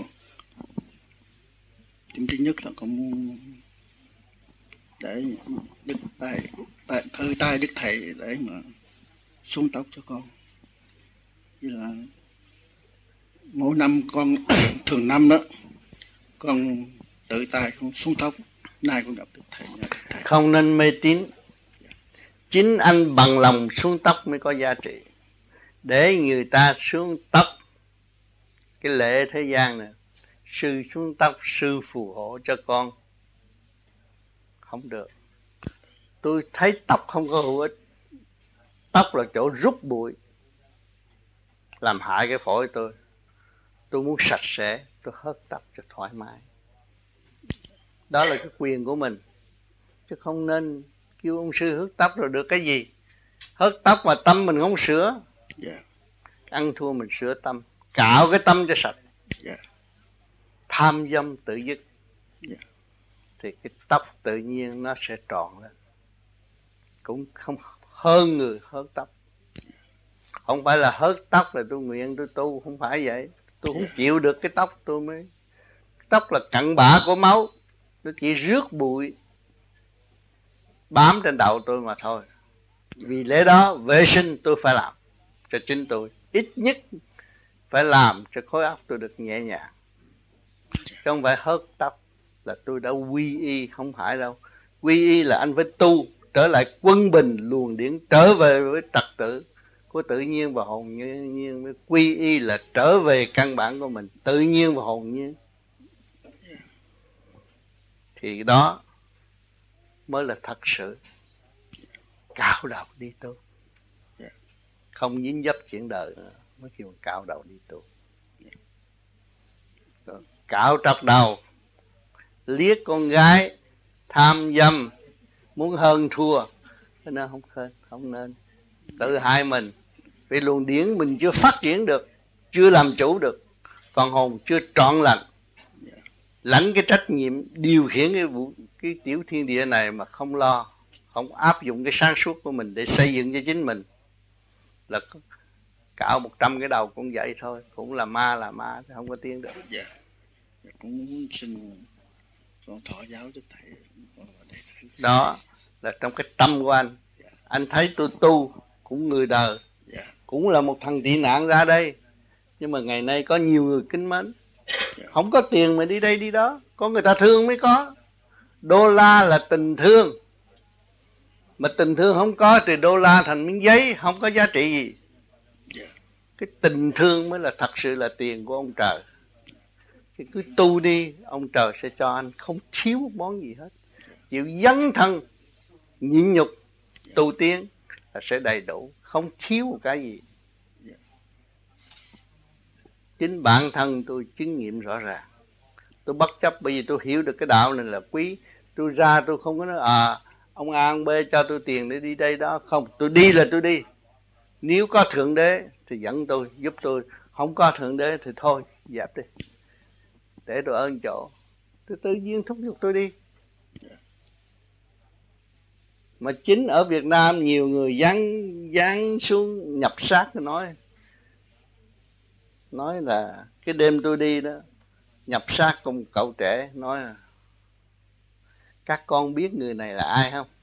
Điểm thứ nhất là con muốn để Đức Thầy thư tay Đức Thầy để mà xuống tóc cho con. Như là mỗi năm con thường năm đó con tự tay con xuống tóc, nay con gặp Đức Thầy. Không nên mê tín. Chính anh bằng lòng xuống tóc mới có giá trị. Để người ta xuống tóc, cái lễ thế gian này, sư xuống tóc, sư phù hộ cho con, không được. Tôi thấy tóc không có hữu ích. Tóc là chỗ rút bụi, làm hại cái phổi tôi. Tôi muốn sạch sẽ, tôi hớt tóc cho thoải mái. Đó là cái quyền của mình, chứ không nên kêu ông sư hớt tóc rồi được cái gì. Hớt tóc mà tâm mình không sửa, ăn thua mình sửa tâm, cạo cái tâm cho sạch. Tham dâm tự dứt, thì cái tóc tự nhiên nó sẽ tròn lên. Cũng không hơn người hớt tóc. Không phải là hớt tóc là tôi nguyện tôi tu, không phải vậy. Tôi không chịu được cái tóc tôi mới. Tóc là cặn bã của máu, nó chỉ rước bụi bám trên đầu tôi mà thôi. Vì lẽ đó vệ sinh tôi phải làm cho chính tôi, ít nhất phải làm cho khối óc tôi được nhẹ nhàng. Chứ không phải hớt tóc là tôi đã quy y, không phải đâu. Quy y là anh phải tu trở lại quân bình, luồng điển trở về với trật tự của tự nhiên và hồn nhiên. Quy y là trở về căn bản của mình, tự nhiên và hồn nhiên. Thì đó mới là thật sự cạo đầu đi tu. Không dính dấp chuyện đời nữa mới kêu cạo đầu đi tu. Cạo trọc đầu, liếc con gái, tham dâm, muốn hơn thua, cái nó không nên. Tự hại mình. Vì luồng điển mình chưa phát triển được, chưa làm chủ được, còn hồn chưa trọn lành, lãnh cái trách nhiệm điều khiển cái tiểu thiên địa này mà không lo, không áp dụng cái sáng suốt của mình để xây dựng cho chính mình, là cạo 100 cái đầu cũng vậy thôi, cũng là ma không có tiến được. Cũng muốn xin con thọ giáo cho thầy. Đó là trong cái tâm của anh. Anh thấy tôi tu cũng người đời, cũng là một thằng tị nạn ra đây, nhưng mà ngày nay có nhiều người kính mến. Không có tiền mà đi đây đi đó, có người ta thương mới có. Đô la là tình thương, mà tình thương không có thì đô la thành miếng giấy, không có giá trị gì. Cái tình thương mới là thật sự là tiền của ông trời. Thì cứ tu đi, ông trời sẽ cho anh không thiếu một món gì hết. Chịu dấn thân, nhịn nhục, tu tiến là sẽ đầy đủ, không thiếu một cái gì. Chính bản thân tôi chứng nghiệm rõ ràng. Tôi bất chấp bởi vì tôi hiểu được cái đạo này là quý. Tôi ra tôi không có nói ông A ông B cho tôi tiền để đi đây đó. Không, tôi đi là tôi đi. Nếu có Thượng Đế thì dẫn tôi, giúp tôi. Không có Thượng Đế thì thôi, dẹp đi, để tôi ở chỗ. Tôi tự nhiên thúc giục tôi đi. Mà chính ở Việt Nam nhiều người dán xuống nhập xác, nói là cái đêm tôi đi đó, nhập xác cùng cậu trẻ, nói là các con biết người này là ai không?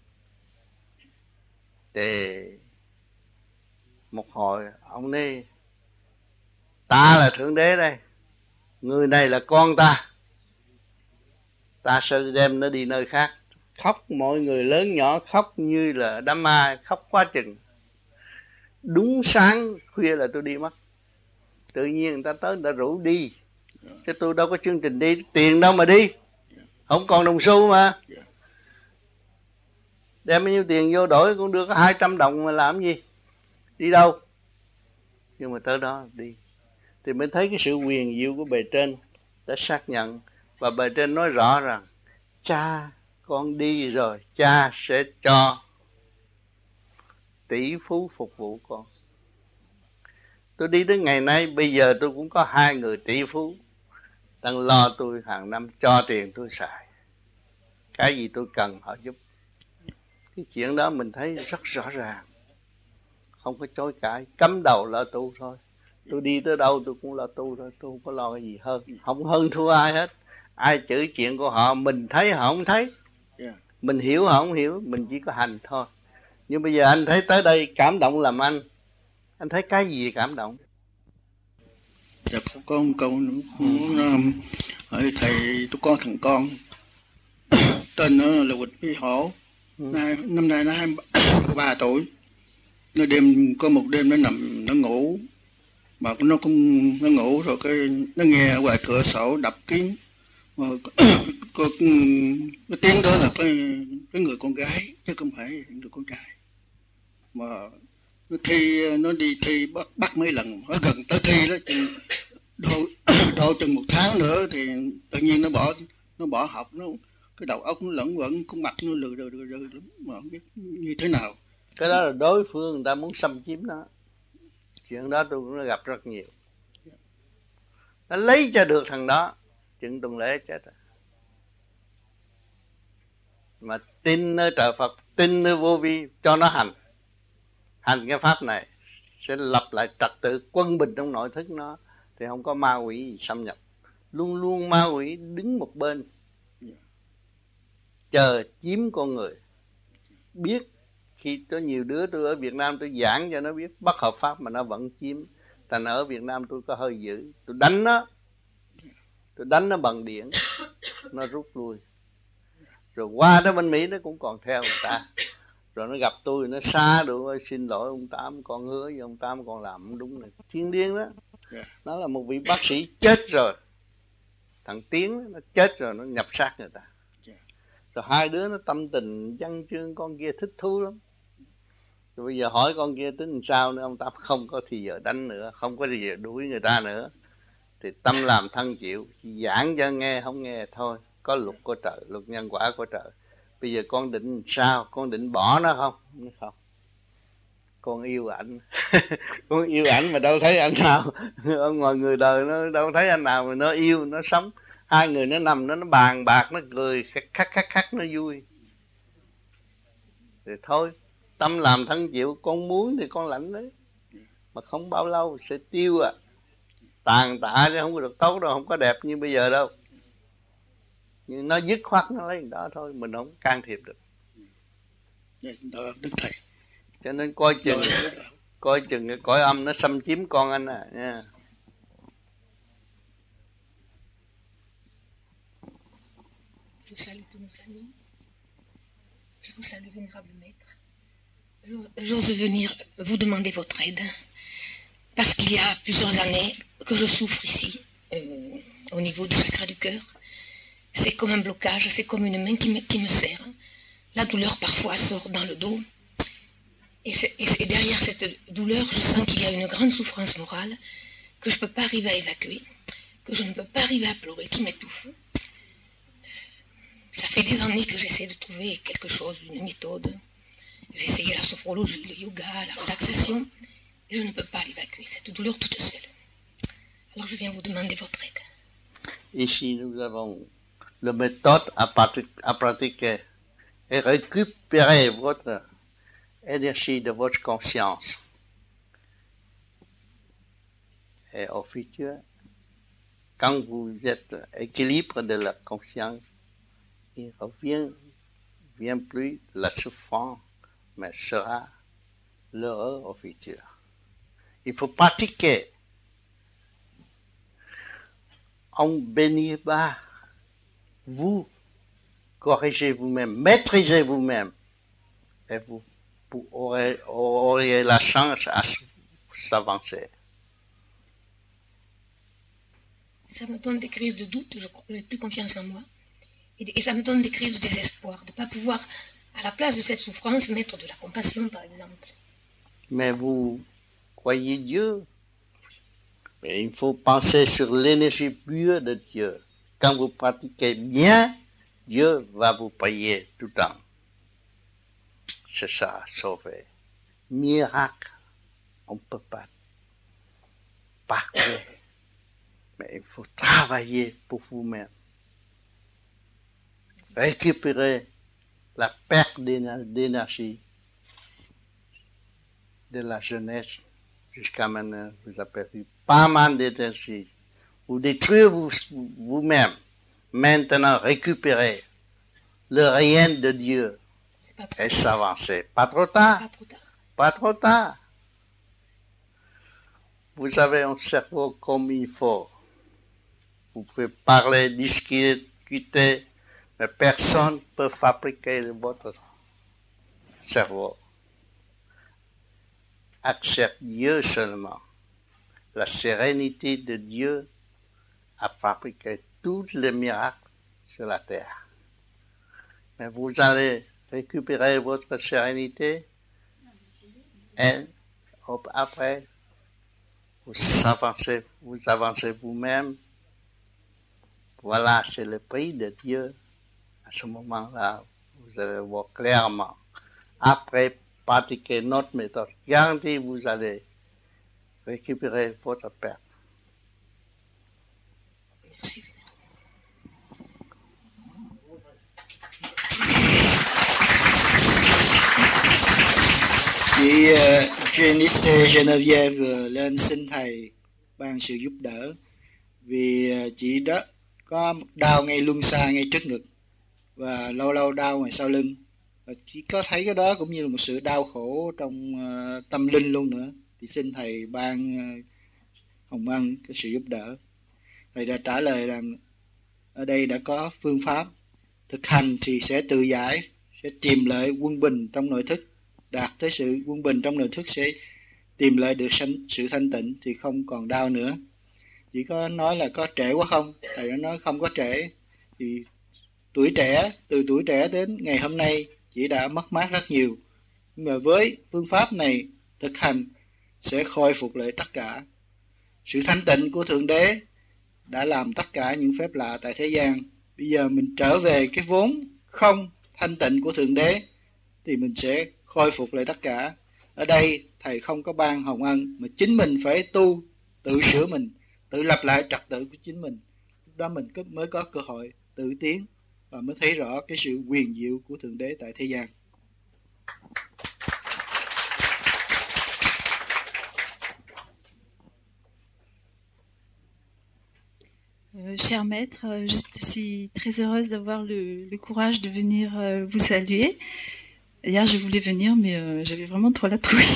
Thì một hồi ông nói ta là Thượng Đế đây, người này là con ta sẽ đem nó đi nơi khác. Khóc, mọi người lớn nhỏ khóc như là đám ma, khóc quá chừng. Đúng sáng khuya là tôi đi mất. Tự nhiên người ta tới người ta rủ đi, chứ tôi đâu có chương trình đi, tiền đâu mà đi, không còn đồng xu mà. Đem bao nhiêu tiền vô đổi cũng đưa có 200 đồng mà làm gì, đi đâu. Nhưng mà tới đó đi thì mới thấy cái sự quyền diệu của bề trên đã xác nhận. Và bề trên nói rõ rằng cha, con đi rồi cha sẽ cho tỷ phú phục vụ con. Tôi đi đến ngày nay, bây giờ tôi cũng có 2 người tỷ phú đang lo tôi hàng năm, cho tiền tôi xài, cái gì tôi cần họ giúp. Cái chuyện đó mình thấy rất rõ ràng, không có chối cãi. Cắm đầu lo tu thôi. Tôi đi tới đâu tôi cũng lo tu thôi, tôi không có lo cái gì hơn, không hơn thua ai hết. Ai chửi chuyện của họ, mình thấy họ không thấy, mình hiểu họ không hiểu, mình chỉ có hành thôi. Nhưng bây giờ anh thấy tới đây cảm động làm anh thấy cái gì cảm động? Dạ, có một câu nữa muốn hỏi thầy. Tôi có thằng con tên nó là Quỳnh Phi Hổ, năm nay nó 23 tuổi. Nó có một đêm nó nằm nó ngủ, mà nó ngủ rồi nó nghe ngoài cửa sổ đập kiến. Mà cái tiếng đó là cái người con gái chứ không phải người con trai. Mà nó đi thi bắt mấy lần, nó gần tới thi đó, độ chừng 1 tháng nữa thì tự nhiên nó bỏ học, cái đầu óc nó lẫn quẩn, con mặt nó lừ lắm, mà không biết như thế nào. Cái đó là đối phương người ta muốn xâm chiếm nó. Chuyện đó tôi cũng đã gặp rất nhiều. Nó lấy cho được thằng đó, chừng tuần lễ chết rồi. Mà tin nơi trời Phật, tin nơi vô vi, cho nó hành cái pháp này sẽ lập lại trật tự quân bình trong nội thức nó, thì không có ma quỷ gì xâm nhập. Luôn luôn ma quỷ đứng một bên chờ chiếm con người. Biết khi có nhiều đứa tôi ở Việt Nam tôi giảng cho nó biết bất hợp pháp mà nó vẫn chiếm. Thành ở Việt Nam tôi có hơi dữ, tôi đánh nó bằng điện, nó rút lui. Rồi qua tới bên Mỹ nó cũng còn theo người ta. Rồi nó gặp tôi nó xa được, ơi xin lỗi ông Tám, con hứa với ông Tám con làm không đúng này. Thiên điên đó. Nó là một vị bác sĩ chết rồi, thằng Tiến nó chết rồi, nó nhập xác người ta. Rồi 2 đứa nó tâm tình văn chương, con kia thích thú lắm. Rồi bây giờ hỏi con kia tính sao nữa, ông Tám không có thì giờ đánh nữa, không có gì giờ đuổi người ta nữa. Thì tâm làm thân chịu, giảng cho nghe, không nghe thôi. Có luật của trời, luật nhân quả của trời. Bây giờ con định sao? Con định bỏ nó không? Không. Con yêu ảnh. Con yêu ảnh mà đâu thấy anh nào. Ở ngoài người đời nó đâu thấy anh nào mà nó yêu, nó sống. 2 người nó nằm nó bàn bạc, nó cười khắc nó vui. Thì thôi, tâm làm thân chịu, con muốn thì con lãnh đấy. Mà không bao lâu sẽ tiêu à. Tàn tạ chứ không có được tốt đâu, không có đẹp như bây giờ đâu. Nhưng nó dứt khoát nó lấy đó thôi, mình không can thiệp được. Đức Thầy. Cho nên coi chừng cái cõi âm nó xâm chiếm con anh à nha. Je salue tous nos amis. Je vous salue, vénérable maître. J'ose venir vous demander votre aide. Parce qu'il y a plusieurs années que je souffre ici, au niveau du chakra du cœur. C'est comme un blocage, c'est comme une main qui me serre. La douleur parfois sort dans le dos. Et derrière cette douleur, je sens qu'il y a une grande souffrance morale que je ne peux pas arriver à évacuer, que je ne peux pas arriver à pleurer, qui m'étouffe. Ça fait des années que j'essaie de trouver quelque chose, une méthode. J'ai essayé la sophrologie, le yoga, la relaxation, et je ne peux pas l'évacuer, cette douleur toute seule. Alors je viens vous demander votre aide. Ici, nous avons la méthode à pratiquer. et récupérez votre énergie de votre conscience. Et au futur, quand vous êtes équilibre de la conscience, il vient plus la souffrance, mais sera l'heureux au futur. Il faut pratiquer. On bénira vous, corrigez vous-même, maîtrisez vous-même, et vous aurez la chance à s'avancer. Ça me donne des crises de doute, je n'ai plus confiance en moi. Et ça me donne des crises de désespoir, de ne pas pouvoir, à la place de cette souffrance, mettre de la compassion, par exemple. Mais vous croyez Dieu. Mais il faut penser sur l'énergie pure de Dieu. Quand vous pratiquez bien, Dieu va vous payer tout le temps. C'est ça, sauver. Miracle, on ne peut pas parler. Mais il faut travailler pour vous-même. Récupérer la perte d'énergie de la jeunesse. Jusqu'à maintenant, vous avez perdu pas mal d'énergie. Vous détruisez vous-même. Maintenant, récupérez le rien de Dieu et s'avancer. Pas trop tard. Pas trop tard. Pas trop tard. Vous avez un cerveau comme il faut. Vous pouvez parler, discuter, mais personne ne peut fabriquer votre cerveau. Accepte Dieu seulement. La sérénité de Dieu a fabriqué tous les miracles sur la terre. Mais vous allez récupérer votre sérénité et après, vous avancez vous-même. Voilà, c'est le prix de Dieu. À ce moment-là, vous allez voir clairement. Après, pratiquez notre méthode. Garantie, vous allez récupérer votre perte. Merci. Chị Janice Genevieve lên xin thầy ban sự giúp đỡ vì chị đó có đau ngay luân xa ngay trước ngực và lâu lâu đau ngoài sau lưng, và chỉ có thấy cái đó cũng như là một sự đau khổ trong tâm linh luôn nữa. Thì xin thầy ban hồng ân cái sự giúp đỡ. Thầy đã trả lời rằng ở đây đã có phương pháp thực hành thì sẽ tự giải, sẽ tìm lại quân bình trong nội thức, đạt tới sự quân bình trong nội thức sẽ tìm lại được sự thanh tịnh thì không còn đau nữa. Chỉ có nói là có trễ quá không? Thầy đã nói không có trễ. Thì tuổi trẻ, từ tuổi trẻ đến ngày hôm nay chỉ đã mất mát rất nhiều. Nhưng mà với phương pháp này thực hành sẽ khôi phục lại tất cả. Sự thanh tịnh của Thượng Đế đã làm tất cả những phép lạ tại thế gian. Bây giờ mình trở về cái vốn không thanh tịnh của Thượng Đế thì mình sẽ khôi phục lại tất cả. Ở đây thầy không có ban hồng ân mà chính mình phải tu, tự sửa mình, tự lập lại trật tự của chính mình. Lúc đó mình mới có cơ hội tự tiến và mới thấy rõ cái sự quyền diệu của Thượng Đế tại thế gian. Cher maître, je suis très heureuse d'avoir le courage de venir vous saluer. Hier, je voulais venir, mais j'avais vraiment trop la trouille.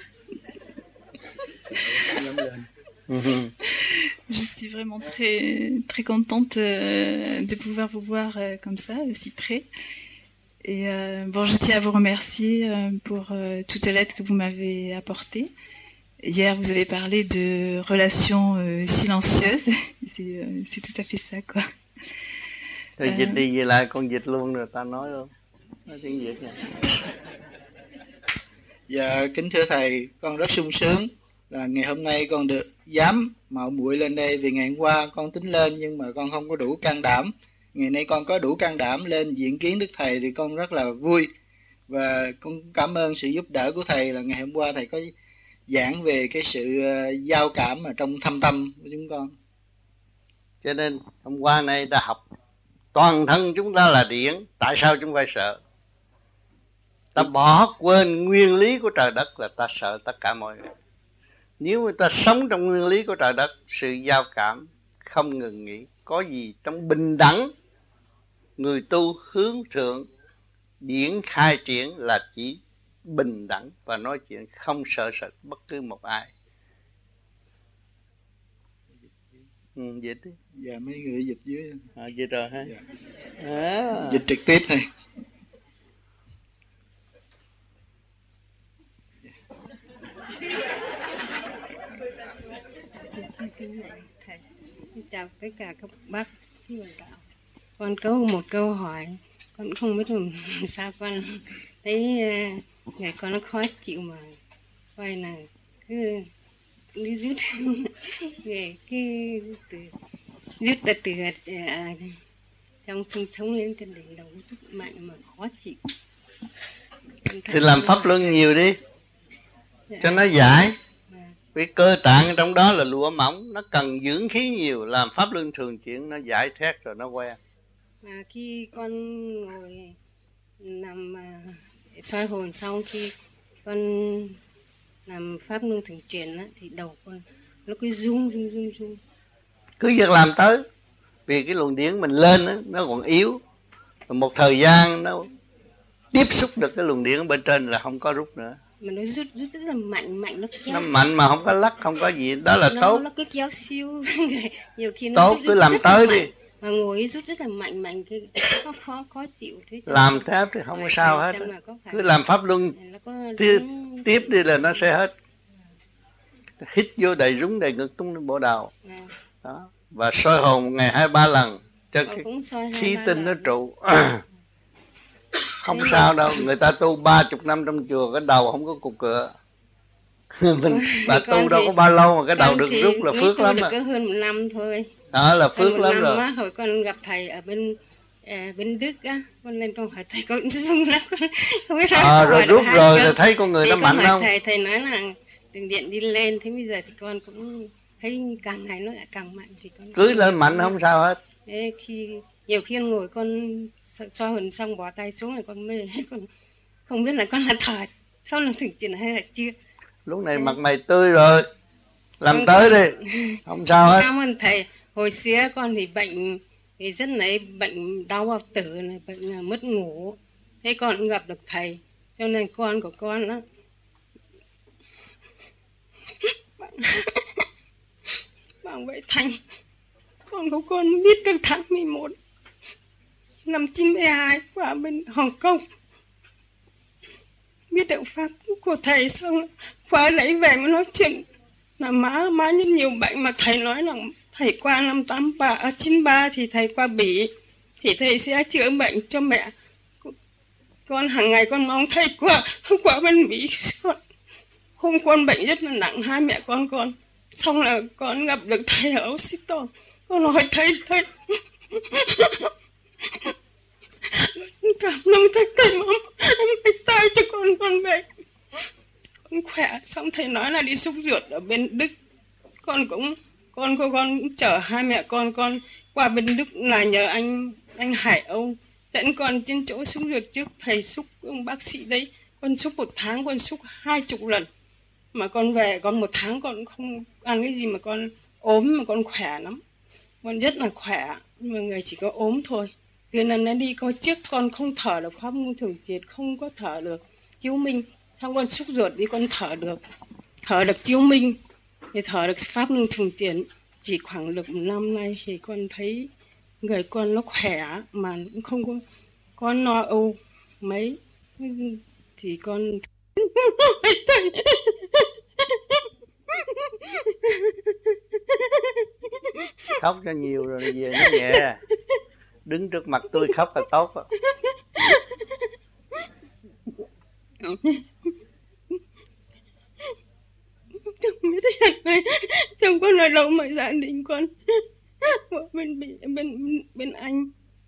Je suis vraiment très, très contente de pouvoir vous voir comme ça, aussi près. Et bon, je tiens à vous remercier pour toute l'aide que vous m'avez apportée. Hier, vous avez parlé de relations silencieuses. C'est tout à fait ça, quoi. Dịch đi về lại con dịch luôn rồi ta nói không? Nói tiếng Việt nha. Dạ, kính thưa thầy, con rất sung sướng là ngày hôm nay con được dám mạo muội lên đây, vì ngày hôm qua con tính lên nhưng mà con không có đủ can đảm. Ngày nay con có đủ can đảm lên diện kiến Đức Thầy thì con rất là vui, và con cảm ơn sự giúp đỡ của thầy là ngày hôm qua thầy có giảng về cái sự giao cảm ở trong thâm tâm của chúng con. Cho nên hôm qua nay ta học toàn thân chúng ta là điển, tại sao chúng phải sợ? Ta bỏ quên nguyên lý của trời đất là ta sợ tất cả mọi người. Nếu người ta sống trong nguyên lý của trời đất, sự giao cảm không ngừng nghỉ, có gì trong bình đẳng, người tu hướng thượng điển khai triển là chỉ bình đẳng và nói chuyện không sợ sệt bất cứ một ai. Dịch đi. Dạ mấy người dịch dưới. Dịch rồi ha. Dạ. Dịch trực tiếp thôi. Xin chào tất cả các bác. Con có một câu hỏi, con không biết làm sao con thấy người con nó khó chịu mà coi là cứ đi rút về cái rút từ trong xương sống lên trên đỉnh đầu rút mạnh mà khó chịu. Thì làm pháp luân nhiều đi cho nó giải. Vì cơ tạng trong đó là lụa mỏng, nó cần dưỡng khí nhiều, làm pháp luân thường chuyển nó giải thoát rồi nó quen. Mà khi con ngồi nằm soi hồn xong, khi con làm pháp luân thường chuyển á, thì đầu con nó cứ rung. Cứ việc làm tới, vì cái luồng điển mình lên á, nó còn yếu, một thời gian nó tiếp xúc được cái luồng điển ở bên trên là không có rút nữa. Mà nó rút rất là mạnh nó kéo. Nó mạnh mà không có lắc, không có gì, đó là tốt. Nó cứ kéo siêu. Nhiều khi nó tốt, cứ làm tới đi. Mà ngồi rút rất là mạnh cái nó khó chịu thế. Làm theo thì không có sao hết. Cứ làm pháp luân tiếp đi là nó sẽ hết. Hít vô đầy rúng đầy ngực tung bộ đầu. Đó. Và soi hồn một ngày 2-3 lần cho khí tinh nó trụ. Không sao đâu, người ta tu 30 năm trong chùa cái đầu không có cục cựa. Bà tu đâu có bao lâu mà cái đầu được rút là phước lắm. Được có hơn 1 năm thôi. Đó là phước lắm rồi. Hồi con gặp thầy ở bên Đức á, con lên con hỏi thầy con rung lắm, không biết rồi rút rồi thì thấy con người nó mạnh không? Thầy nói là đường điện đi lên, thế bây giờ thì con cũng thấy càng ngày nó lại càng mạnh thì con cứ lên mạnh không sao hết. Thế nhiều khi ngồi con soi hồn xong bỏ tay xuống là con mê, con không biết là con là thở sau là thực chuyện hay là chưa. Lúc này mặt mày tươi rồi, làm con tới đi, không sao hết. Cảm ơn thầy. Hồi xưa con thì bệnh thì rất là bệnh đau bao tử này, bệnh mất ngủ. Thế con cũng gặp được thầy, cho nên con của con đó bạn vậy Thành, con của con biết được tháng 11 năm 92 qua bên Hồng Kông, biết được pháp của thầy xong qua lấy về mới nói chuyện là má rất nhiều bệnh, mà thầy nói là thầy qua năm 93 thì thầy qua Bỉ thì thầy sẽ chữa bệnh cho mẹ con. Hàng ngày con mong thầy qua bên Bỉ. Hôm con bệnh rất là nặng, hai mẹ con xong là con gặp được thầy ở Washington. Con hỏi thầy cảm ơn thầy mong em phải tay cho con về con khỏe. Xong thầy nói là đi xúc ruột ở bên Đức, con chở hai mẹ con qua bên Đức là nhờ anh Hải Âu dẫn con trên chỗ xúc ruột trước thầy xúc bác sĩ đấy. Con xúc 1 tháng con xúc 20 lần, mà con về con 1 tháng con không ăn cái gì mà con ốm, mà con khỏe lắm, con rất là khỏe, nhưng mà người chỉ có ốm thôi. Từ lần nó đi có trước con không thở được pháp luân thường chuyển, không có thở được chiếu minh, xong con xúc ruột đi con thở được chiếu minh thì thở được pháp luân thường chuyển. Chỉ khoảng được 1 năm nay thì con thấy người con nó khỏe mà cũng không có con no âu mấy, thì con khóc cho nhiều rồi về nó nhẹ, đứng trước mặt tôi khóc là tốt đó. Không biết này, chồng con ở đâu mà gia đình con bên Anh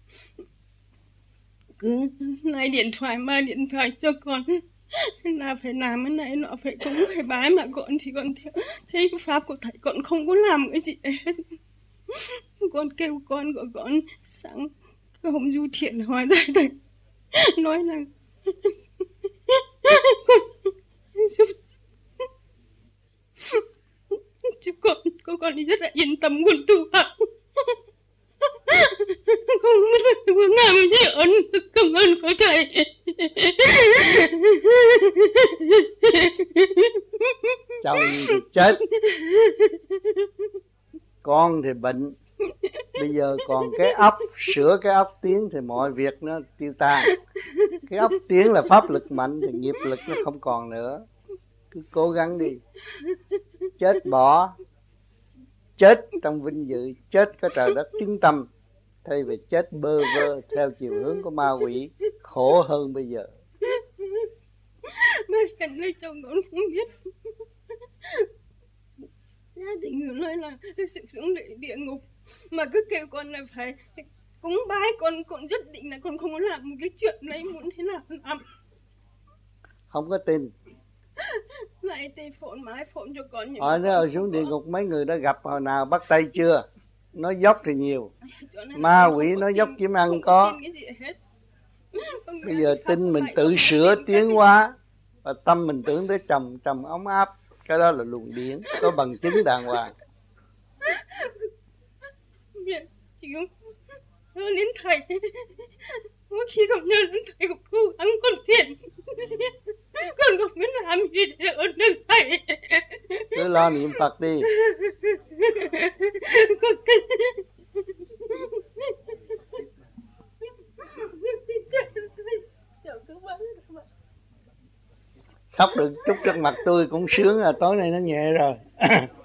cứ lại điện thoại cho con là phải làm cái này nọ, phải cúng phải bái, mà con thì con thấy cái pháp của thầy con không có làm cái gì hết. Con kêu con của con sáng cái hôm du thiện hỏi thầy nói là Chứ con thì rất là yên tâm con tu học. Không biết con làm gì ơn, cảm ơn của thầy. Chồng thì chết, con thì bệnh, bây giờ còn cái óc, sửa cái óc tiến thì mọi việc nó tiêu tan. Cái óc tiến là pháp lực mạnh thì nghiệp lực nó không còn nữa. Cứ cố gắng đi. Chết bỏ, chết trong vinh dự, chết có trời đất chứng tâm, thay vì chết bơ vơ theo chiều hướng của ma quỷ, khổ hơn bây giờ. Mấy cảnh nơi chồng con không biết. Gia đình người nói là sự xuống địa ngục, mà cứ kêu con là phải cúng bái, con nhất định là con không có làm một cái chuyện đấy, muốn thế nào làm. Không có tin. Lại tê phone mãi phone cho con. Hỏi nó xuống địa ngục mấy người đã gặp hồi nào bắt tay chưa? Nói dốc thì nhiều, ma quỷ nói dốc kiếm ăn có. Bây giờ tin mình tự sửa tiến hóa, và tâm mình tưởng tới trầm ấm áp, cái đó là luồng điển, có bằng chứng đàng hoàng. Chị không nhớ đến thầy, mỗi khi không nhớ đến thầy cũng cố gắng con thiện. Con không biết làm gì để ơn được thầy. Cứ lo niệm Phật đi. Khóc được chút trước mặt tôi cũng sướng rồi, tối nay nó nhẹ rồi.